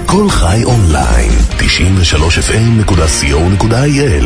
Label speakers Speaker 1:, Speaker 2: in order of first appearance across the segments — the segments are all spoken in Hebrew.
Speaker 1: כל חי אונליין, 93fm.co.il.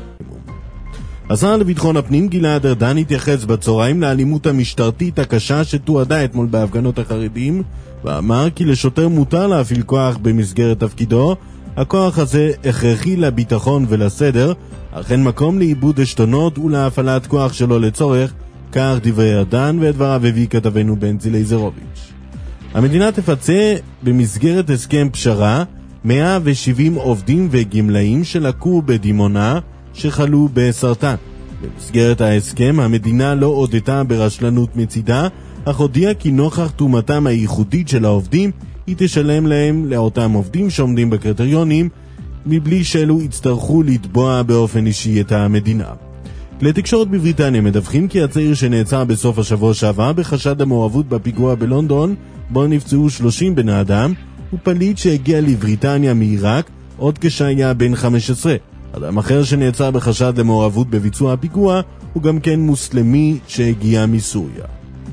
Speaker 2: השר לביטחון הפנים גלעד ארדן התייחס בצהריים לאלימות המשטרתית הקשה שתועדה אתמול בהפגנות החרדים, ואמר כי לשוטר מותר להפעיל כוח במסגרת תפקידו. הכוח הזה הכרחי לביטחון ולסדר, אך אין מקום לאיבוד עשתונות ולהפעלת כוח שלא לצורך, כך דברי ארדן, ואת דבריו הביא כתבנו בנצי לייזרוביץ'. המדינה תפצה במסגרת הסכם פשרה 170 עובדים וגמלאים שלקו בדימונה שחלו בסרטן. במסגרת ההסכם המדינה לא הודתה ברשלנות מצידה, אך הודיעה כי נוכח תרומתם הייחודית של העובדים היא תשלם להם לאותם עובדים שעומדים בקריטריונים מבלי שאלו יצטרכו לתבוע באופן אישי את המדינה. כלי תקשורת בבריטניה מדווחים כי הצעיר שנעצר בסוף השבוע שעבר בחשד המעורבות בפיגוע בלונדון בו נפצעו 30 בני אדם הוא פליט שהגיע לבריטניה מעיראק עוד כשהיה בן 15. אדם אחר שנעצר בחשד למעורבות בביצוע הפיגוע הוא גם כן מוסלמי שהגיע מסוריה.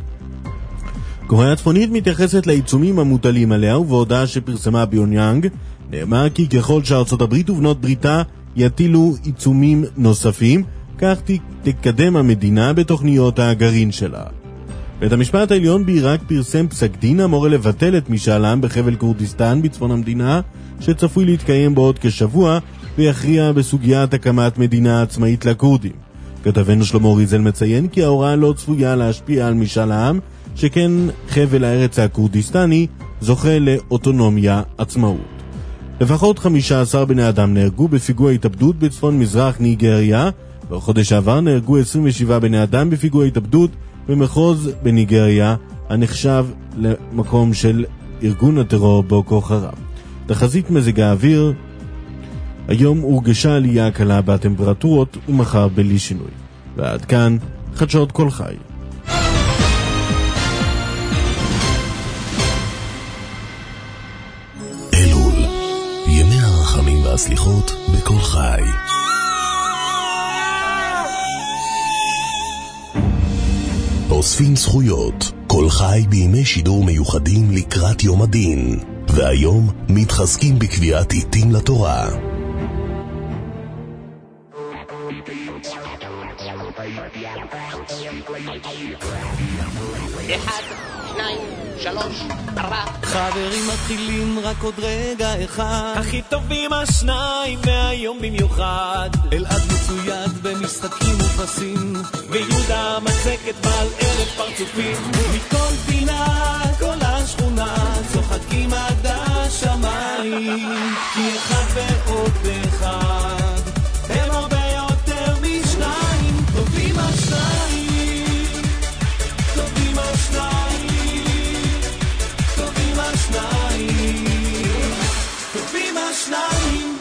Speaker 2: קוריאה הצפונית מתייחסת לעיצומים המוטלים עליה, ובהודעה שפרסמה ביוניאנג נאמר כי ככל שארצות הברית ובנות בריתה יטילו עיצומים נוספים, כך תקדם המדינה בתוכניות הגרעין שלה. בית המשפט העליון בעיראק פרסם פסק דין המורה לבטל את משאל עם בחבל כורדיסטן בצפון המדינה, שצפוי להתקיים בעוד כשבוע, ויכריע בסוגיית הקמת מדינה עצמאית לכורדים. כתבנו שלמה ריזל מציין כי ההוראה לא צפויה להשפיע על משאל העם, שכן חבל הארץ הכורדיסטני זוכה לאוטונומיה עצמאות. לפחות 15 בני אדם נהרגו בפיגוע התאבדות בצפון מזרח ניגריה, בחודש העבר נהרגו 27 בני אדם בפיגוע התאבדות במחוז בניגריה, הנחשב למקום של ארגון הטרור בוקו חראם. תחזית מזג האוויר, היום הורגשה עלייה קלה בטמפרטורות ומחר בלי שינוי. ועד כאן חדשות כל חי.
Speaker 1: אלול, ימי הרחמים והסליחות בכל חי. אוספים זכויות, כל חי בימי שידור מיוחדים לקראת יום הדין, והיום מתחזקים בקביעת עיתים לתורה.
Speaker 3: 1, 2, 3, 4
Speaker 4: חברים מתחילים רק עוד רגע אחד,
Speaker 5: הכי טובים השניים והיום במיוחד.
Speaker 4: אלעד מצויד במשחקים ופסים,
Speaker 5: ויהודה מצקת בעל 1000 פרצופים.
Speaker 4: מכל פינה כל השכונה צוחקים עד השמיים, כי אחד ועוד אחד הם הרבה יותר משניים. טובים השניים, טובים השניים, טובים השניים, טובים השניים.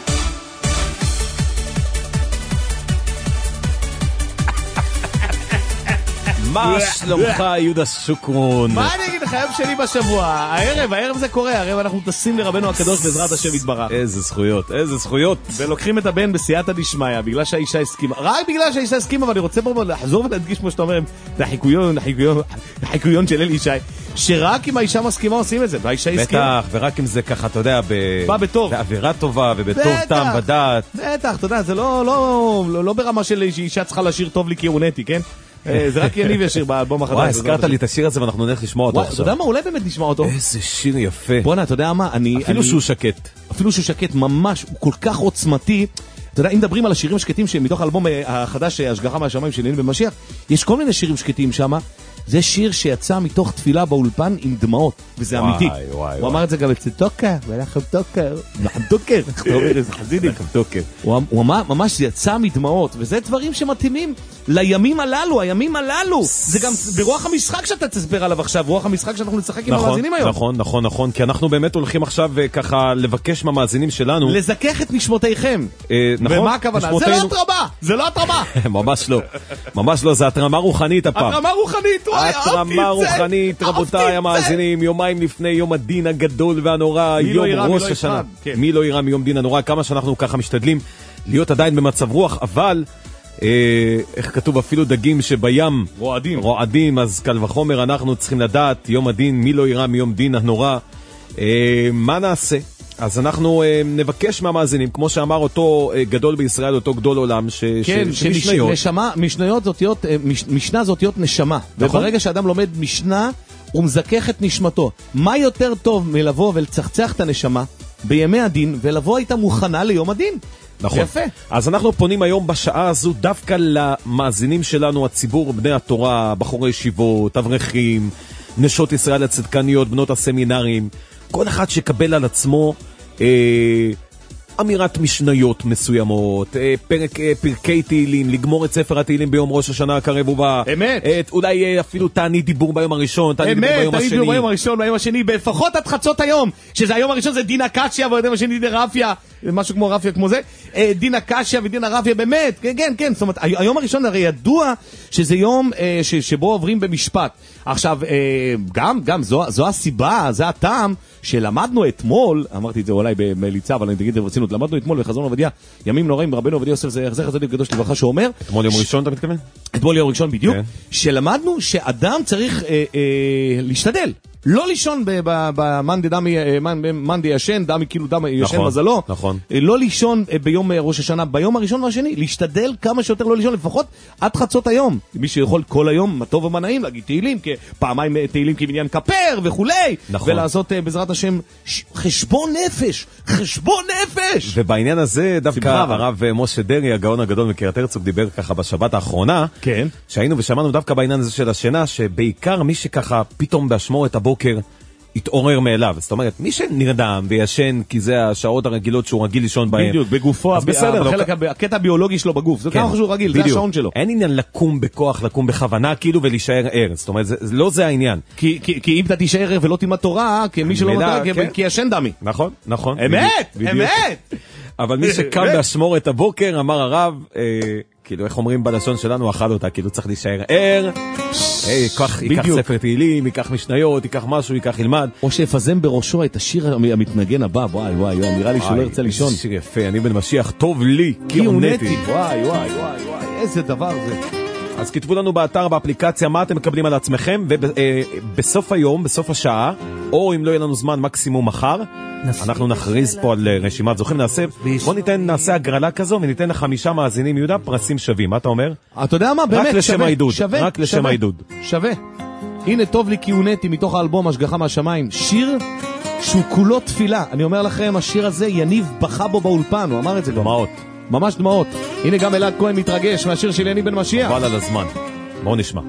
Speaker 5: מה שלומך יהודה שוקרון?
Speaker 6: מה אני אגיד לך, היום שלי בשבוע, הערב זה קורה, הערב אנחנו טסים לרבנו הקדוש בעזרת השם יתברך.
Speaker 5: איזה זכויות, איזה זכויות.
Speaker 6: ולוקחים את הבן בסייעתא דשמיא, בגלל שהאישה הסכימה, רק בגלל שהאישה הסכימה, אבל אני רוצה פה לחזור ולהדגיש כמו שאתה אומר, את החיקויון של אלי ישי, שרק אם האישה מסכימה עושים את זה, והאישה הסכימה.
Speaker 5: בטח, ורק אם זה ככה, אתה יודע,
Speaker 6: בא בטוב.
Speaker 5: באווירה טובה ובטוב טעם ודעת.
Speaker 6: בטח, אתה יודע, זה לא ברמה של אישה צריכה לשיר טוב לי כי הוא נטי, כן? זה רק יניב ישיר באלבום החדש.
Speaker 5: וואי, הזכרת לי את השיר הזה ואנחנו נלך לשמוע אותו עכשיו.
Speaker 6: אתה יודע מה? אולי באמת נשמע אותו.
Speaker 5: איזה שיר יפה.
Speaker 6: בוא'נה, אתה יודע מה?
Speaker 5: אפילו שהוא שקט.
Speaker 6: אפילו שהוא שקט, ממש, הוא כל כך עוצמתי. אתה יודע, אם מדברים על השירים שקטים שמתוך האלבום החדש, השגחה מהשמיים של ניני במשיח, יש כל מיני שירים שקטים שם. זה שיר שיצא מתוך תפילה באולפן עם דמעות, וזה אמיתי. הוא אמר את זה גם אצל טוקר, ולכם טוקר, טוקר, אתה אומר איזה חזידים. הוא אמר, ממש זה יצא מדמעות, וזה דברים שמתאימים לימים הללו, הימים הללו. זה גם ברוח המשחק שאתה תסבר עליו עכשיו, רוח המשחק שאנחנו נצחק עם המאזינים היום.
Speaker 5: נכון, כי אנחנו באמת הולכים עכשיו ככה לבקש מהמאזינים שלנו.
Speaker 6: לזכך את נשמותיכם. ומה הכוונה? זה לא התרמה.
Speaker 5: ממש לא, זה התרמה רוחנית הפעם.
Speaker 6: התרמה
Speaker 5: רוחנית, רבותיי המאזינים, יומיים לפני יום הדין הגדול והנורא, יום ראש השנה. מי לא יראה מיום דין הנורא, כמה שאנחנו ככה משתדלים להיות עדיין במצב רוח, אבל איך כתוב, אפילו דגים שבים רועדים, אז קל וחומר אנחנו צריכים לדעת, יום הדין, מי לא יראה מיום דין הנורא. מה נעשה? אז אנחנו נבקש מהמאזינים, כמו שאמר אותו גדול בישראל, אותו גדול עולם,
Speaker 6: שמשניות. משניות זאותיות, משנה זאותיות נשמה. וברגע שאדם לומד משנה, הוא מזכך את נשמתו. מה יותר טוב מלבוא ולצחצח את הנשמה בימי הדין, ולבוא איתה מוכנה ליום הדין?
Speaker 5: נכון. יפה. אז אנחנו פונים היום בשעה הזו דווקא למאזינים שלנו, הציבור, בני התורה, בחורי ישיבות, אברכים, נשות ישראל הצדקניות, בנות הסמינרים, כל אחד שקבל על עצמו אמירת משניות מסוימות, פרקי תהילים, לגמור את ספר התהילים ביום ראש השנה הקרב ובא.
Speaker 6: אמת.
Speaker 5: אולי אפילו תענית דיבור ביום הראשון, תענית דיבור ביום השני.
Speaker 6: תענית דיבור ביום הראשון, ביום השני, לפחות עד חצות היום, שזה היום הראשון זה דין הקשיא, והיום השני דין רפיה, משהו כמו רפיה כמו זה, דין הקשיא ודין הרפיה, באמת, כן, זאת אומרת, היום הראשון הרי ידוע שזה יום שבו עוברים במשפט. עכשיו, גם זו הסיבה, זה הטעם שלמדנו אתמול, אמרתי את זה אולי במליצה, אבל אני תגיד את זה ברצינות, למדנו אתמול בחזון עובדיה, ימים נוראים, רבנו עובדיה יוסף זכר צדיק קדוש לברכה שאומר,
Speaker 5: אתמול יום ראשון אתה מתכוון?
Speaker 6: אתמול יום ראשון בדיוק, שלמדנו שאדם צריך להשתדל, לא לישון במנדי ישן, דמי כאילו דם ישן מזלו, לא לישון ביום ראש השנה, ביום הראשון והשני, להשתדל כמה שיותר לא לישון, לפחות עד חצות היום. מי שיכול כל היום, מה טוב ומה נעים, להגיד תהילים, פעמיים תהילים כבניין כפר וכולי, ולעשות בעזרת השם חשבון נפש.
Speaker 5: ובעניין הזה דווקא הרב משה דרי, הגאון הגדול מקריית הרצוג, דיבר ככה בשבת האחרונה, שהיינו ושמענו דווקא בעניין הזה של השינה, שבעיקר מי שככה פתאום באשמורת הבוקר התעורר מאליו. זאת אומרת, מי שנרדם וישן כי זה השעות הרגילות שהוא רגיל לישון בהן.
Speaker 6: בדיוק, בגופו, הקטע הביולוגי שלו בגוף, זה כמה שהוא רגיל, זה השעון שלו.
Speaker 5: אין עניין לקום בכוח, לקום בכוונה כאילו ולהישאר ער. זאת אומרת, לא זה העניין.
Speaker 6: כי אם אתה תישאר ער ולא תלמד תורה, כמי שלא נותרה, כי ישן דמי.
Speaker 5: נכון.
Speaker 6: אמת.
Speaker 5: אבל מי שקם באשמורת הבוקר, אמר הרב, כאילו, איך אומרים בלשון שלנו, אכל אותה, כאילו צריך להישאר ער, ייקח ספר תהילים, ייקח משניות, ייקח משהו, ייקח ילמד.
Speaker 6: או שיפזם בראשו את השיר המתנגן הבא, וואי, נראה לי שהוא לא ירצה לישון.
Speaker 5: שיר יפה, אני בן משיח, טוב לי, כי עונתי.
Speaker 6: וואי, איזה דבר זה.
Speaker 5: אז כתבו לנו באתר, באפליקציה, מה אתם מקבלים על עצמכם, ובסוף היום, בסוף השעה, או אם לא יהיה לנו זמן, מקסימום מחר, אנחנו נכריז פה על רשימת זוכים, בוא נעשה הגרלה כזו, וניתן ל5 מאזינים יהודה פרסים שווים, מה אתה אומר?
Speaker 6: אתה יודע מה, באמת,
Speaker 5: רק לשם העידוד.
Speaker 6: שווה. הנה טוב לי כי עונתי מתוך האלבום השגחה מהשמיים, שיר שהוא כולו תפילה. אני אומר לכם, השיר הזה יניב בכה בו באולפן, הוא אמר את זה גם.
Speaker 5: דמעות.
Speaker 6: ממש דמעות. הנה גם אלעד כהן מתרגש מהשיר של יניב בן משיח.
Speaker 5: חבל על הזמן. בואו נשמע.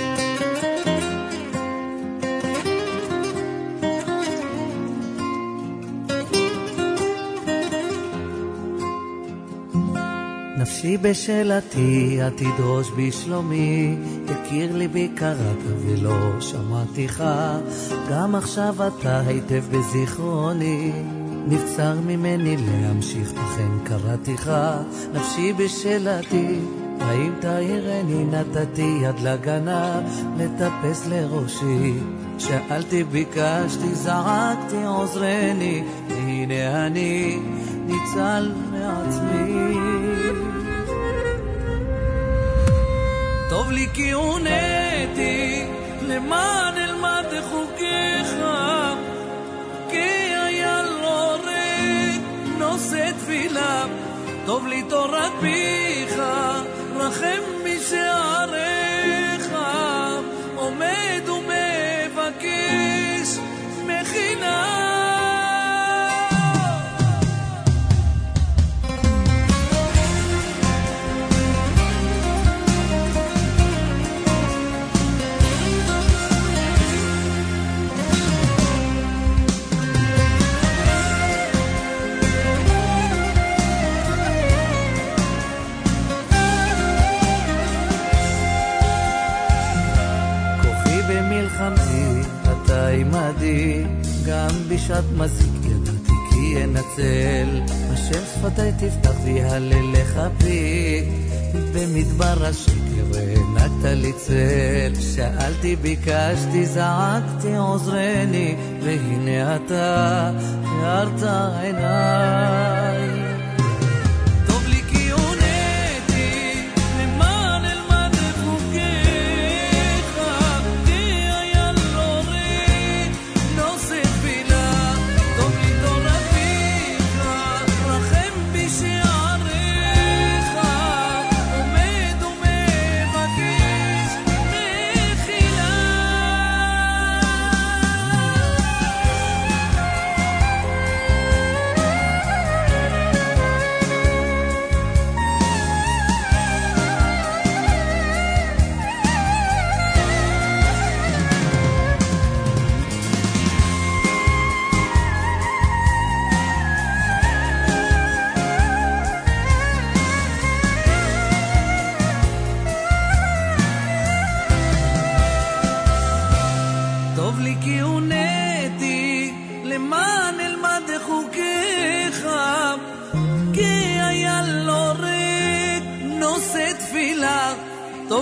Speaker 7: נפשי בשאלתי, תדרוש בשלומי, תכיר לי בי קראת ולא שמעתיך, גם עכשיו אתה היטב בזיכרוני, נבצר ממני להמשיך לכן קראתיך. נפשי בשאלתי, האם תאירני, נתתי יד לגנה, לטפס לראשי, שאלתי ביקשתי, זעקתי עוזרני, הנה אני ניצל מעצמי. טוב לי כי עונתי, למען אלמד חוקיך, כי היה לא רד נושא תפילה. טוב לי תורת פיך, רחם משעריך, עומד ומבקש מכינה. אתה עמדי, גם בשעת מזיק ידעתי כי אנצל, אשר שפתי תפתח ויהלל לך פי, במדבר השקר הענקת לי צל. שאלתי ביקשתי זעקתי עוזרני, והנה אתה הארת עיניי.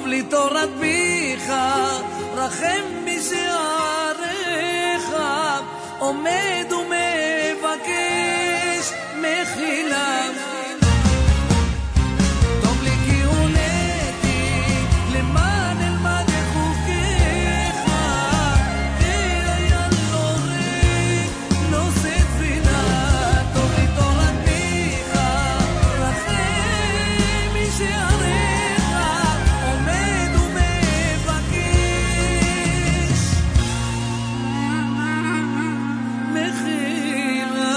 Speaker 7: טוב לי תורת ביך, רחם בשעריך, עומד ומבקש מחילה. טוב לי כי הונאתי, למען אלמד חוקיך, והיה לו ריק נושא תפילה. טוב לי תורת ביך, רחם בשעריך, עומד ומבקש מחילה.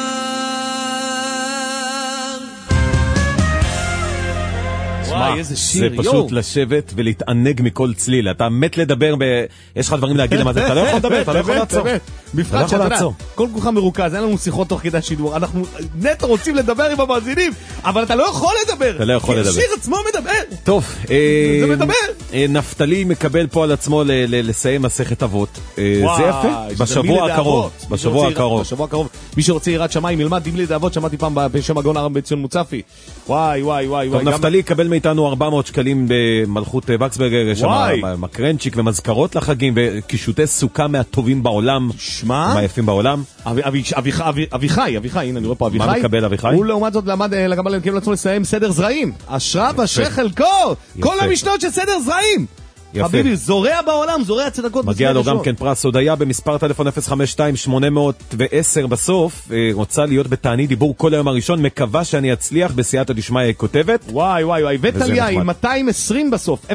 Speaker 6: וואי, איזה שיר,
Speaker 5: זה פשוט לשבת ולהתענג מכל צליל. אתה מת לדבר, יש לך דברים להגיד למה זה, אתה לא יכול לדבר, אתה לא יכול לעצור.
Speaker 6: בפרט שאתה יודע, כל כולך מרוכז, אין לנו שיחות תוך כדי השידור, אנחנו נטו רוצים לדבר עם המאזינים, אבל אתה לא יכול לדבר.
Speaker 5: אתה לא יכול לדבר.
Speaker 6: כי השיר עצמו מדבר.
Speaker 5: טוב,
Speaker 6: זה מדבר.
Speaker 5: נפתלי מקבל פה על עצמו לסיים מסכת אבות. זה יפה, בשבוע הקרוב. בשבוע הקרוב.
Speaker 6: מי שרוצה יראת שמיים ילמד דמלי דאבות, שמעתי פעם בשם הגאון הרב בן ציון מוצפי. וואי.
Speaker 5: טוב, נפתלי יקבל מאיתנו 400 שקלים במלכות וקסברגר, שם מקרנצ'יק ומזכרות לחגים וקישוטי סוכה מהטובים בעולם. מהיפים בעולם.
Speaker 6: אביחי, הנה אני רואה פה אביחי.
Speaker 5: מה מקבל אביחי?
Speaker 6: הוא לעומת זאת למד לקבל לעצמו לסיים סדר זרעים. אשרה בשרי חלקו. כל המשנות של סדר זרעים. חביבי, זורע בעולם, זורע צדקות.
Speaker 5: מגיע לו גם כן פרס הודיה במספר טלפון 052-810 בסוף. רוצה להיות בתענית דיבור כל היום הראשון, מקווה שאני אצליח בסייעתא דשמיא, היא כותבת.
Speaker 6: וואי, וטליה עם 220 בסוף,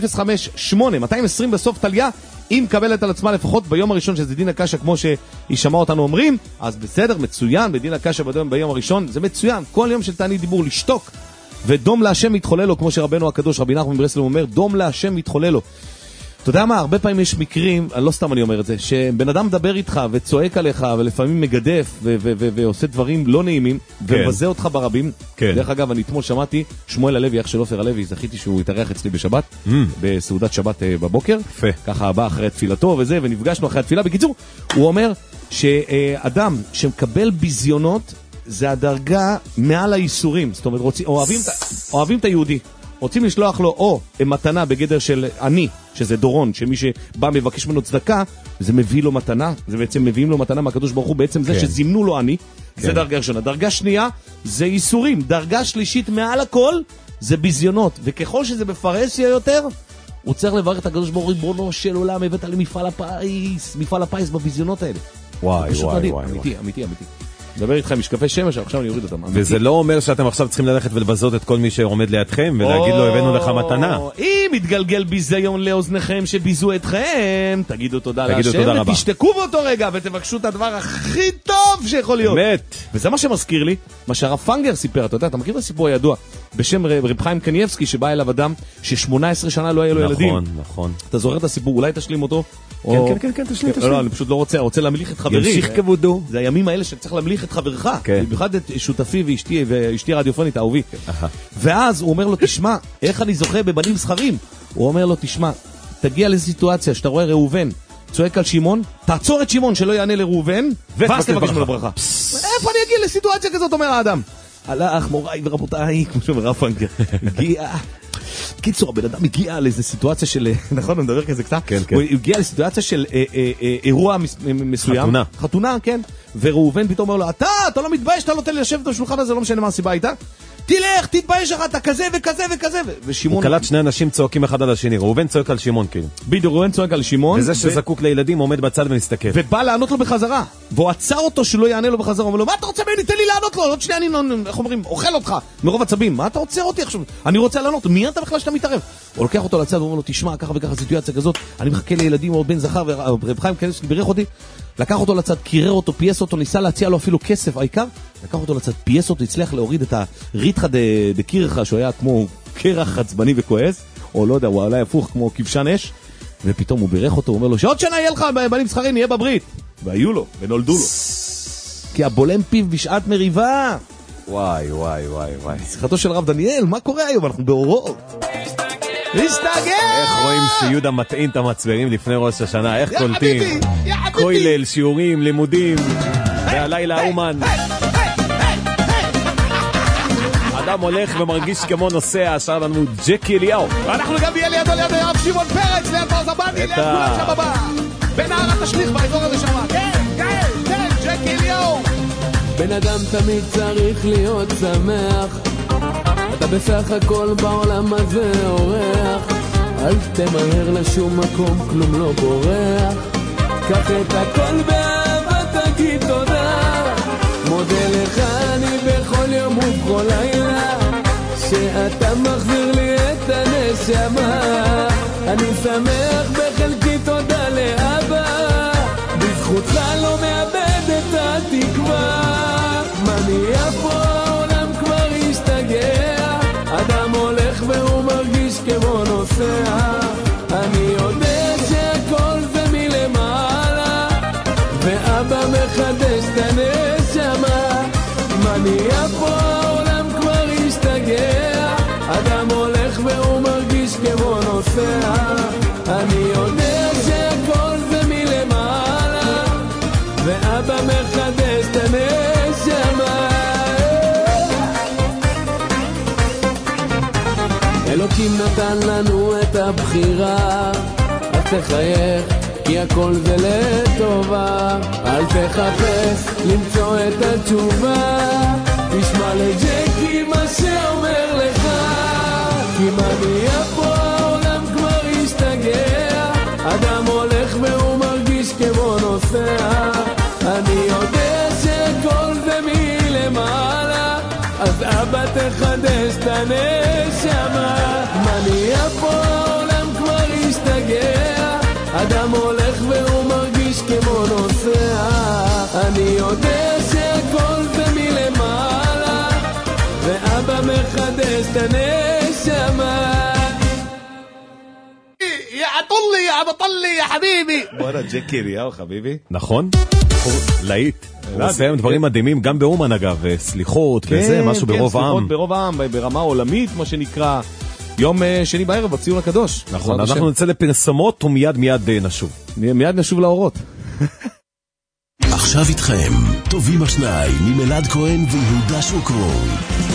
Speaker 6: 058, בסוף טליה. אם מקבלת על עצמה לפחות ביום הראשון שזה דין הקשה כמו שהיא שמעה אותנו אומרים, אז בסדר, מצוין, בדין הקשה ביום הראשון, זה מצוין, כל יום של תענית דיבור לשתוק, ודום להשם מתחולל לו, כמו שרבנו הקדוש רבי נחמן מברסלב אומר, דום להשם מתחולל לו. אתה יודע מה, הרבה פעמים יש מקרים, לא סתם אני אומר את זה, שבן אדם מדבר איתך וצועק עליך, ולפעמים מגדף ועושה דברים לא נעימים, ומבזה אותך ברבים. דרך אגב, אני אתמול שמעתי, שמואל הלוי, אח של עופר הלוי, זכיתי שהוא התארח אצלי בשבת, בסעודת שבת בבוקר, ככה בא אחרי תפילתו וזה, ונפגשנו אחרי התפילה. בקיצור, הוא אומר שאדם שמקבל ביזיונות, זה הדרגה מעל האיסורים, זאת אומרת, אוהבים את היהודי. רוצים לשלוח לו או מתנה בגדר של אני, שזה דורון, שמי שבא מבקש ממנו צדקה, זה מביא לו מתנה, זה בעצם מביאים לו מתנה מהקדוש ברוך הוא, בעצם זה שזימנו לו אני, זה דרגה ראשונה. דרגה שנייה, זה איסורים. דרגה שלישית מעל הכל, זה ביזיונות. וככל שזה בפרהסיה יותר, הוא צריך לברך את הקדוש ברוך הוא, ריבונו של עולם, הבאת למפעל הפיס בביזיונות האלה.
Speaker 5: וואי.
Speaker 6: אמיתי. מדבר איתך משקפי שמש, עכשיו אני אוריד אותם.
Speaker 5: וזה לא אומר שאתם עכשיו צריכים ללכת ולבזות את כל מי שעומד לידכם, ולהגיד לו, הבאנו לך מתנה.
Speaker 6: אם מתגלגל ביזיון לאוזניכם שביזו אתכם, תגידו תודה להשם, ותשתקו באותו רגע, ותבקשו את הדבר הכי טוב שיכול להיות.
Speaker 5: באמת.
Speaker 6: וזה מה שמזכיר לי, מה שהרב פנגר סיפר, אתה יודע, אתה מכיר את הסיפור הידוע, בשם רב חיים קניאבסקי, שבא אליו אדם ש18 שנה לא היה לו ילדים.
Speaker 5: נכון.
Speaker 6: אתה זוכר את הסיפור, אולי תשלים אותו?
Speaker 5: כן, תשלים.
Speaker 6: לא, אני פשוט לא רוצה להמליך את חברי.
Speaker 5: ימשיך כבודו.
Speaker 6: זה הימים האלה שצריך להמליך את חברך, במיוחד את שותפי ואשתי הרדיופונית, אהובי. ואז הוא אומר לו, תשמע, איך אני זוכה בבנים זכרים? הוא אומר לו, תשמע, תגיע לסיטואציה שאתה רואה ראובן צועק על שמעון, תעצור את שמעון שלא יענה לראובן, ואז תבקש ממנו ברכה. איפה אני אגיע לסיטואציה כזאת, אומר האדם? הלך, מוריי ורבותיי, כמו שאומר רב פנגר, הגיע... קיצור, הבן אדם הגיע לאיזו סיטואציה של, נכון, אני מדבר כזה קצת, הוא הגיע לסיטואציה של אירוע מסוים, חתונה, כן, וראובן פתאום אומר לו, אתה לא מתבייש, אתה לא תן לי לשבת בשולחן הזה, לא משנה מה הסיבה הייתה, תלך, תתבייש לך, אתה כזה וכזה וכזה, ושמעון...
Speaker 5: הוא קלט שני אנשים צועקים אחד על השני, ראובן צועק על שמעון כאילו.
Speaker 6: בדיוק, ראובן צועק על שמעון.
Speaker 5: וזה שזקוק לילדים עומד בצד ומסתכל.
Speaker 6: ובא לענות לו בחזרה, והוא עצר אותו שלא יענה לו בחזרה, הוא אומר לו, מה אתה רוצה ממני? תן לי לענות לו, עוד שנייה אני, איך אומרים, אוכל אותך, מרוב עצבים, מה אתה עוצר אותי עכשיו? אני רוצה לענות, מי אתה בכלל שאתה מתערב? הוא לוקח אותו לצד ואומר לו, תשמע, ככה וככה סיטואציה כזאת, אני מחכה לילדים או בן זכר, ורב חיים קניאבסקי בירך אותי, לקח אותו לצד, קירר אותו, פייס אותו, ניסה להציע לו אפילו כסף, העיקר, לקח אותו לצד, פייס אותו, הצליח להוריד את הריתחה דקירחה, שהוא היה כמו קרח עצבני וכועס, או לא יודע, הוא עלה הפוך כמו כבשן אש, ופתאום הוא בירך אותו, הוא אומר לו, שעוד שנה יהיה לך בנים זכרים, נהיה בברית. והיו לו, ונולדו לו. כי הבולם פיו בשעת מריבה.
Speaker 5: וואי.
Speaker 6: שיחתו של רב דניאל, מה קורה היום? אנחנו באורו. להסתגר!
Speaker 5: איך רואים שיהודה מטעין את המצברים לפני ראש השנה? איך קולטים? כולל, שיעורים, לימודים, והלילה אומן. אדם הולך ומרגיש כמו נוסע, שר לנו ג'קי אליהו.
Speaker 6: ואנחנו גם נהיה לידו ליד הרב שמעון פרץ, ליד ברזבני, ליד כולם שם הבא. בנהר התשליך באזור הזה שם. כן, ג'קי אליהו.
Speaker 8: בן אדם תמיד צריך להיות שמח, אתה בסך הכל בעולם הזה אורח, אל תמהר לשום מקום, כלום לא בורח, קח את הכל באהבה, תגיד תודה, מודה לך אני בכל יום ובכל לילה, שאתה מחזיר לי את הנשמה, אני שמח בחלקי, תודה לאבא, בזכותך לא מאבד את התקווה, מניע פה העולם כבר השתגע, אדם הולך והוא מרגיש כמו נוסע, אני יודע שהכל זה מלמעלה, ואבא מחדש את הנשמה, מניע פה העולם כבר השתגע, אדם הולך והוא מרגיש כמו נוסע, אני יודע שהכל זה מלמעלה, ואבא מחדש את הנשמה. אלוקים נתן לנו את הבחירה, אל תחייך כי הכל זה לטובה, אל תחפש למצוא את התשובה, תשמע לג'קי מה שאומר לך, כי מניע פה העולם כבר השתגע, אדם הולך והוא מרגיש כמו נוסע, אני יודע שהכל זה מלמעלה, אז אבא תחדש את הנשמה, מניע פה העולם כבר השתגע, אדם הולך והוא מרגיש כמו נוסע, אני יודע שהכל זה מלמעלה, ואבא מחדש את הנשמה.
Speaker 6: יא עטולי, יא בטלי, יא חביבי.
Speaker 5: בואנה ג'קי אליהו חביבי. נכון? להיט. הוא עושה דברים מדהימים, גם באומן אגב, סליחות וזה, משהו ברוב העם.
Speaker 6: סליחות ברוב העם, ברמה עולמית, מה שנקרא, יום שני בערב בציון הקדוש.
Speaker 5: נכון, אנחנו נצא לפרסומות ומיד נשוב.
Speaker 6: מיד נשוב לאורות.
Speaker 1: עכשיו איתכם, טובים השניים, עם אלעד כהן ויהודה שוקרון.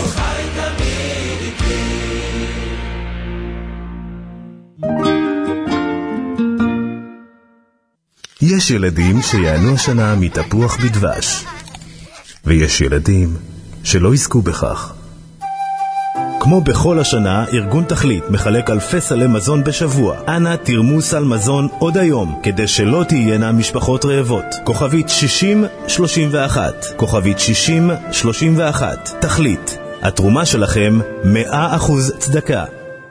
Speaker 9: יש ילדים שיענו השנה מתפוח בדבש, ויש ילדים שלא יזכו בכך. כמו בכל השנה, ארגון תכלית מחלק אלפי סלי מזון בשבוע. אנא תרמו סל מזון עוד היום, כדי שלא תהיינה משפחות רעבות. כוכבית 6031, כוכבית 6031, תכלית. התרומה שלכם 100% צדקה.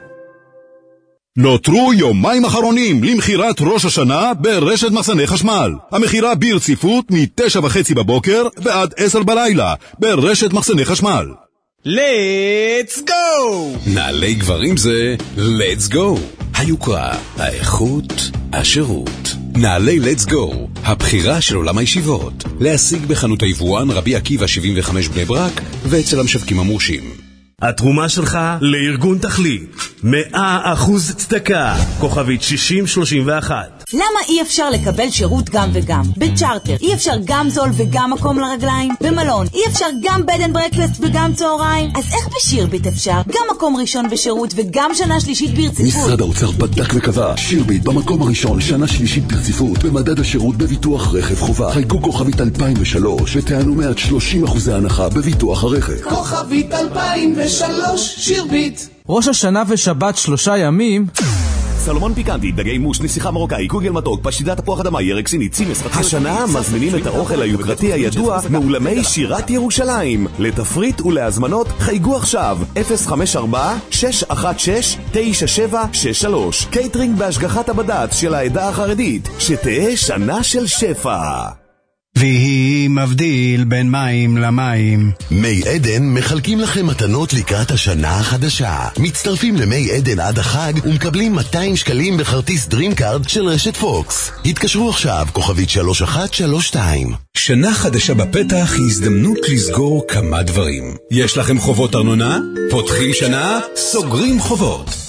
Speaker 10: נותרו יומיים אחרונים למחירת ראש השנה ברשת מחסני חשמל. המחירה ברציפות מ-9:30 בבוקר ועד 10 בלילה ברשת מחסני חשמל.
Speaker 11: Let's go! נעלי גברים זה Let's go. היוקרה, האיכות, השירות. נעלי Let's go, הבחירה של עולם הישיבות. להשיג בחנות היבואן רבי עקיבא 75 בני ברק ואצל המשווקים המורשים.
Speaker 9: התרומה שלך לארגון תכלית 100% צדקה. כוכבית 6031.
Speaker 12: למה אי אפשר לקבל שירות גם וגם? בצ'ארטר אי אפשר גם זול וגם מקום לרגליים? במלון אי אפשר גם בד אנד ברקפסט וגם צהריים? אז איך בשירביט אפשר? גם מקום ראשון בשירות וגם שנה שלישית ברציפות.
Speaker 13: משרד האוצר בדק וקבע, שירביט במקום הראשון שנה שלישית ברציפות במדד השירות בביטוח רכב חובה. חייגו כוכבית 2003 ותענו מעט 30% הנחה בביטוח הרכב.
Speaker 7: כוכבית 2003 שירביט.
Speaker 14: ראש השנה ושבת 3 ימים.
Speaker 15: סלומון פיקנטי, דגי מוש, נסיכה מרוקאי, קוגל מתוק, פשידת תפוח אדמה, ירק סיני, צימס. השנה מזמינים את האוכל היוקרתי הידוע מאולמי שירת ירושלים. לתפריט ולהזמנות חייגו עכשיו 054-616-9763. קייטרינג בהשגחת הבד"ץ של העדה החרדית. שתהיה שנה של שפע.
Speaker 16: והיא מבדיל בין מים למים.
Speaker 1: מי עדן מחלקים לכם מתנות לקראת השנה החדשה. מצטרפים למי עדן עד החג ומקבלים 200 שקלים בכרטיס דרימקארד של רשת פוקס. התקשרו עכשיו, כוכבית 3132.
Speaker 11: שנה חדשה בפתח היא הזדמנות לסגור כמה דברים. יש לכם חובות ארנונה? פותחים שנה, סוגרים חובות.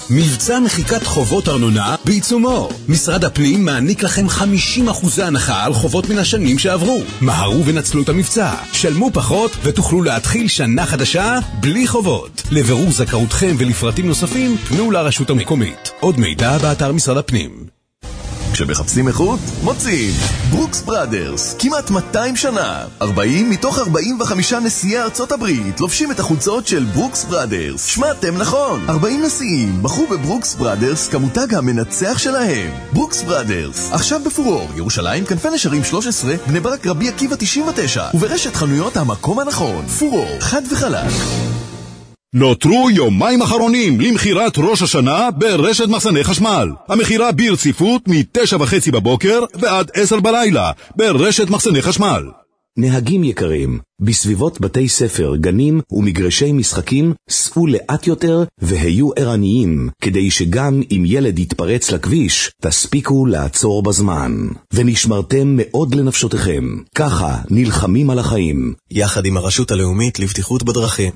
Speaker 11: מבצע מחיקת חובות ארנונה בעיצומו. משרד הפנים מעניק לכם 50% הנחה על חובות מן השנים שעברו. מהרו ונצלו את המבצע. שלמו פחות ותוכלו להתחיל שנה חדשה בלי חובות. לבירור זכאותכם ולפרטים נוספים, פנו לרשות המקומית. עוד מידע באתר משרד הפנים.
Speaker 17: כשמחפשים איכות, מוצאים ברוקס בראדרס, כמעט 200 שנה. 40 מתוך 45 נשיאי ארצות הברית לובשים את החולצות של ברוקס בראדרס. שמעתם נכון, 40 נשיאים בחרו בברוקס בראדרס כמותג המנצח שלהם. ברוקס בראדרס, עכשיו בפורור, ירושלים, כנפי נשרים 13, בני ברק רבי עקיבא 99, וברשת חנויות המקום הנכון. פורור, חד וחלק.
Speaker 10: נותרו יומיים אחרונים למחירת ראש השנה ברשת מחסני חשמל. המחירה ברציפות מ-9:30 בבוקר ועד 10 בלילה ברשת מחסני חשמל.
Speaker 15: נהגים יקרים, בסביבות בתי ספר, גנים ומגרשי משחקים, סעו לאט יותר והיו ערניים, כדי שגם אם ילד יתפרץ לכביש, תספיקו לעצור בזמן. ונשמרתם מאוד לנפשותיכם. ככה נלחמים על החיים.
Speaker 17: יחד עם הרשות הלאומית לבטיחות בדרכים.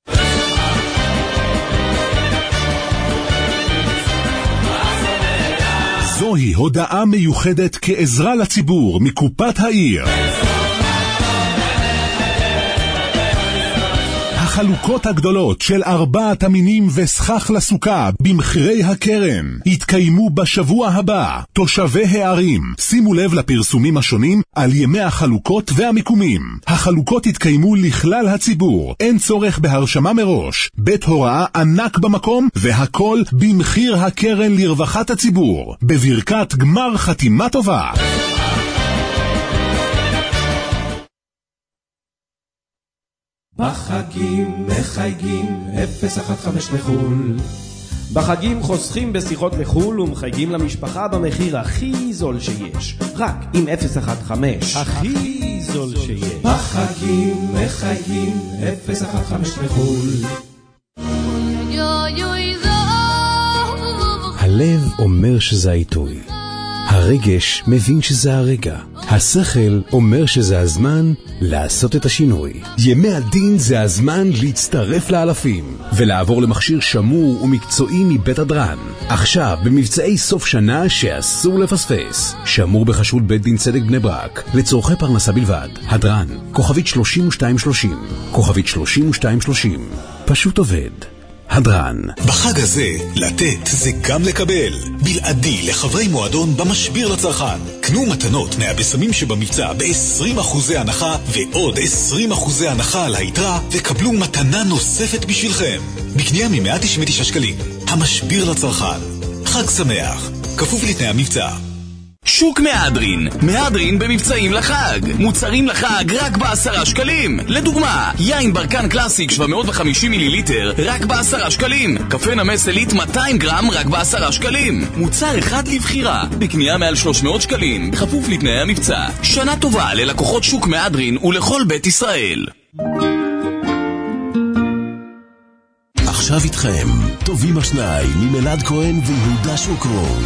Speaker 10: זוהי הודעה מיוחדת כעזרה לציבור מקופת העיר. החלוקות הגדולות של 4 המינים וסכך לסוכה במחירי הקרן יתקיימו בשבוע הבא. תושבי הערים, שימו לב לפרסומים השונים על ימי החלוקות והמיקומים. החלוקות יתקיימו לכלל הציבור, אין צורך בהרשמה מראש. בית הוראה ענק במקום והכל במחיר הקרן לרווחת הציבור. בברכת גמר חתימה טובה.
Speaker 18: בחגים מחייגים 015 לחול. בחגים חוסכים בשיחות לחול ומחייגים למשפחה במחיר הכי זול שיש. רק עם 015 הכי זול שיש. בחגים מחייגים 015 לחול.
Speaker 11: הלב אומר שזה העיתוי. הרגש מבין שזה הרגע. השכל אומר שזה הזמן לעשות את השינוי. ימי הדין זה הזמן להצטרף לאלפים ולעבור למכשיר שמור ומקצועי מבית הדרן. עכשיו במבצעי סוף שנה שאסור לפספס. שמור בחשרות בית דין צדק בני ברק לצורכי פרנסה בלבד. הדרן, כוכבית 3230, כוכבית 3230. פשוט עובד. הדרן.
Speaker 19: בחג הזה, לתת זה גם לקבל. בלעדי לחברי מועדון במשביר לצרכן. קנו מתנות מהבשמים שבמבצע ב-20% הנחה ועוד 20% הנחה על היתרה וקבלו מתנה נוספת בשבילכם. בקנייה מ-199 שקלים. המשביר לצרכן. חג שמח. כפוף לתנאי המבצע.
Speaker 15: שוק מהדרין, מהדרין במבצעים לחג. מוצרים לחג רק ב10 שקלים. לדוגמה, יין ברקן קלאסיק 750 מיליליטר רק ב10 שקלים. קפה נמס עילית 200 גרם רק ב10 שקלים. מוצר אחד לבחירה, בקנייה מעל 300 שקלים, בכפוף לתנאי המבצע. שנה טובה ללקוחות שוק מהדרין ולכל בית ישראל.
Speaker 1: עכשיו איתכם, טובים השניים עם אלעד כהן ויהודה שוקרון.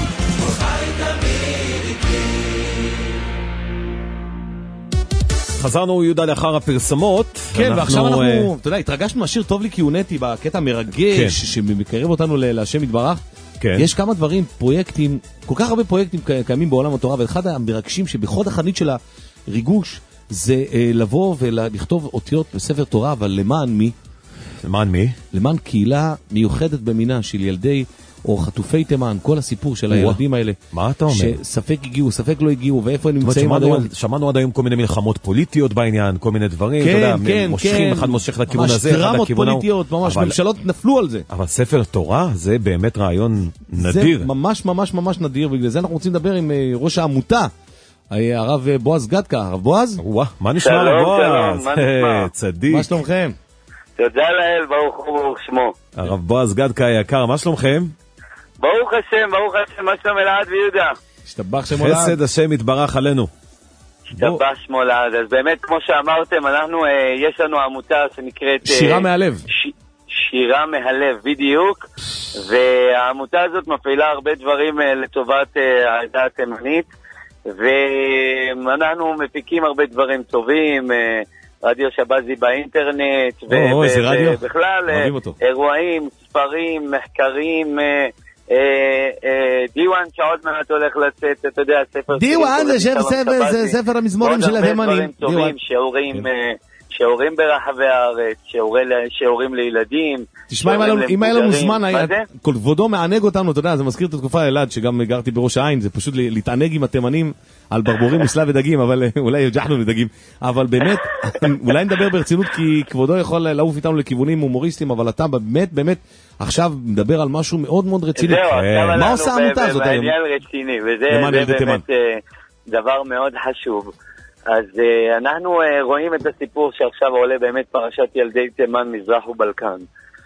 Speaker 5: חזרנו יהודה לאחר הפרסמות.
Speaker 6: כן, ועכשיו אנחנו, אתה יודע, התרגשנו מהשיר טוב לי כי הונאתי בקטע מרגש שמקרב אותנו להשם יתברך. יש כמה דברים, פרויקטים, כל כך הרבה פרויקטים קיימים בעולם התורה, ואחד המרגשים שבחוד החנית של הריגוש זה לבוא ולכתוב אותיות בספר תורה, אבל למען מי?
Speaker 5: למען מי?
Speaker 6: למען קהילה מיוחדת במינה של ילדי או חטופי תימן, כל הסיפור של הילדים האלה.
Speaker 5: מה אתה אומר?
Speaker 6: שספק הגיעו, ספק לא הגיעו, ואיפה הם נמצאים עד היום.
Speaker 5: שמענו עד היום כל מיני מלחמות פוליטיות בעניין, כל מיני דברים, אתה יודע, מושכים, אחד מושך לכיוון הזה, אחד
Speaker 6: דרמות
Speaker 5: לכיוון ההוא.
Speaker 6: פוליטיות, ממש ממשלות נפלו על זה.
Speaker 5: אבל ספר תורה זה באמת רעיון נדיר.
Speaker 6: זה ממש ממש ממש נדיר, בגלל זה אנחנו רוצים לדבר עם ראש העמותה, הרב בועז גדקה. הרב בועז?
Speaker 5: מה נשמע הרב בועז?
Speaker 20: מה נשמע?
Speaker 5: צדיק.
Speaker 6: מה שלומכם?
Speaker 20: תודה לאל, ברוך הוא ברוך שמו.
Speaker 5: הרב בועז גדקה היקר, מה שלומכם?
Speaker 20: ברוך השם, מה שלום אלעד ויהודה?
Speaker 6: השתבח שם מולד.
Speaker 5: חסד השם יתברך עלינו.
Speaker 20: השתבח שם מולד. אז באמת, כמו שאמרתם, אנחנו, יש לנו עמותה שנקראת...
Speaker 6: שירה מהלב.
Speaker 20: שירה מהלב, בדיוק. והעמותה הזאת מפעילה הרבה דברים לטובת העדה התימנית. ואנחנו מפיקים הרבה דברים טובים, רדיו שבזי באינטרנט, ובכלל אירועים, ספרים, מחקרים, דיוואן שעוד מעט הולך לצאת, אתה יודע, ספר...
Speaker 6: דיוואן זה ספר המזמורים של התימנים.
Speaker 20: שיעורים ברחבי הארץ, שיעורים לילדים.
Speaker 6: תשמע, אם היה לנו זמן, כבודו מענג אותנו, אתה יודע, זה מזכיר את התקופה אלעד, שגם גרתי בראש העין, זה פשוט להתענג עם התימנים על ברבורים מסלב ודגים, אבל אולי יוג'חנו ודגים, אבל באמת, אולי נדבר ברצינות, כי כבודו יכול לעוף איתנו לכיוונים הומוריסטיים, אבל אתה באמת עכשיו מדבר על משהו מאוד מאוד רציני. מה עושה העמותה הזאת היום?
Speaker 20: בעניין רציני, וזה באמת דבר מאוד חשוב. אז אנחנו רואים את הסיפור שעכשיו עולה באמת פרשת ילדי תימן, מזרח ובלקן.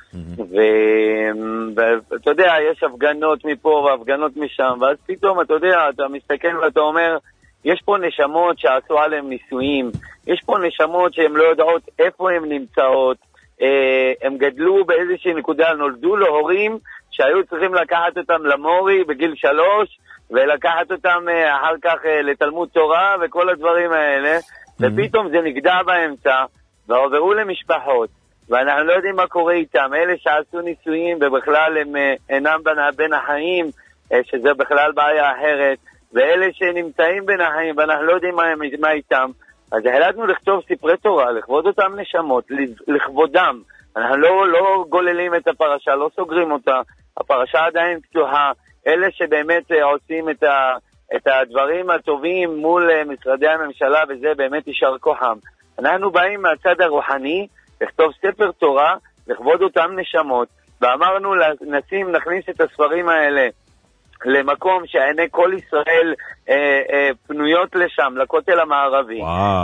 Speaker 20: ואתה יודע, יש הפגנות מפה והפגנות משם, ואז פתאום אתה יודע, אתה מסתכל ואתה אומר, יש פה נשמות שעשו עליהם ניסויים, יש פה נשמות שהן לא יודעות איפה הן נמצאות, הם גדלו באיזושהי נקודה, נולדו להורים שהיו צריכים לקחת אותם למורי בגיל 3, ולקחת אותם אחר כך לתלמוד תורה וכל הדברים האלה, ופתאום זה נגדע באמצע, ועוברו למשפחות, ואנחנו לא יודעים מה קורה איתם, אלה שעשו ניסויים ובכלל הם אינם בין החיים, שזה בכלל בעיה אחרת, ואלה שנמצאים בין החיים ואנחנו לא יודעים מה איתם, אז החלטנו לכתוב ספרי תורה, לכבוד אותם נשמות, לכבודם. אנחנו לא גוללים את הפרשה, לא סוגרים אותה, הפרשה עדיין פתוחה, אלה שבאמת עושים את הדברים הטובים מול משרדי הממשלה, וזה באמת יישר כוחם. אנחנו באים מהצד הרוחני, לכתוב ספר תורה, לכבוד אותם נשמות, ואמרנו נכניס את הספרים האלה למקום שעיני כל ישראל פנויות לשם, לכותל המערבי.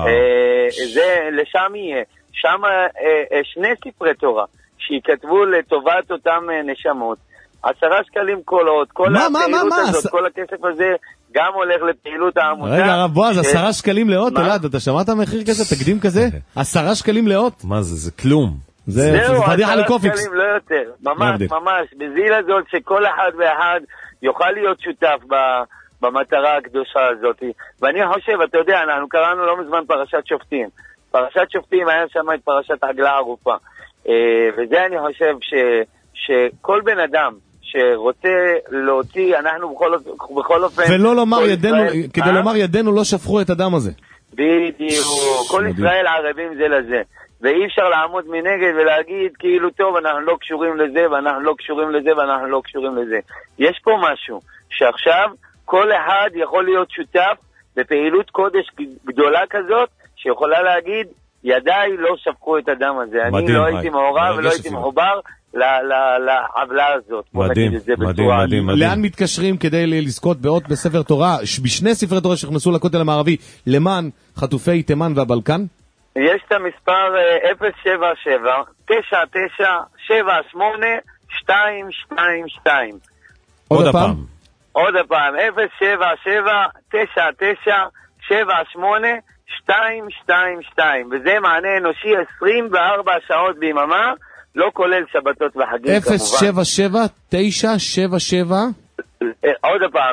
Speaker 20: זה לשם יהיה. שם שני ספרי תורה שיכתבו לטובת אותם נשמות. 10 שקלים כל עוד, כל הפעילות הזאת, כל הכסף הזה גם הולך לפעילות העמותה.
Speaker 6: רגע, הרב בועז, 10 שקלים לאות, אלעד, אתה שמעת מחיר כזה, תקדים כזה? 10 שקלים לאות?
Speaker 5: מה זה? זה כלום.
Speaker 6: זהו, 10
Speaker 20: שקלים לא יותר. ממש, בזיל הזאת שכל אחד ואחד יוכל להיות שותף במטרה הקדושה הזאת. ואני חושב, אתה יודע, אנחנו קראנו לא מזמן פרשת שופטים. פרשת שופטים היה שם את פרשת עגלה ערופה. וזה אני חושב שכל בן אדם שרוצה להוציא, אנחנו בכל אופן...
Speaker 6: ולא לומר ידינו, כדי לומר ידינו לא שפכו את הדם הזה.
Speaker 20: בדיוק, כל ישראל ערבים זה לזה. ואי אפשר לעמוד מנגד ולהגיד כאילו טוב, אנחנו לא קשורים לזה ואנחנו לא קשורים לזה ואנחנו לא קשורים לזה. יש פה משהו שעכשיו כל אחד יכול להיות שותף בפעילות קודש גדולה כזאת, שיכולה להגיד ידיי לא שפכו את הדם הזה. אני לא הייתי מעורב ולא הייתי מחובר לעוולה הזאת.
Speaker 6: מדהים. לאן מתקשרים כדי לזכות באות בספר תורה, בשני ספרי תורה שנכנסו לכותל המערבי, למען חטופי תימן והבלקן?
Speaker 20: יש את המספר 077-78-222.
Speaker 6: עוד פעם?
Speaker 20: עוד פעם, 077-78-222. וזה מענה אנושי 24 שעות ביממה, לא כולל שבתות וחגים כמובן.
Speaker 6: 077-977
Speaker 20: עוד פעם,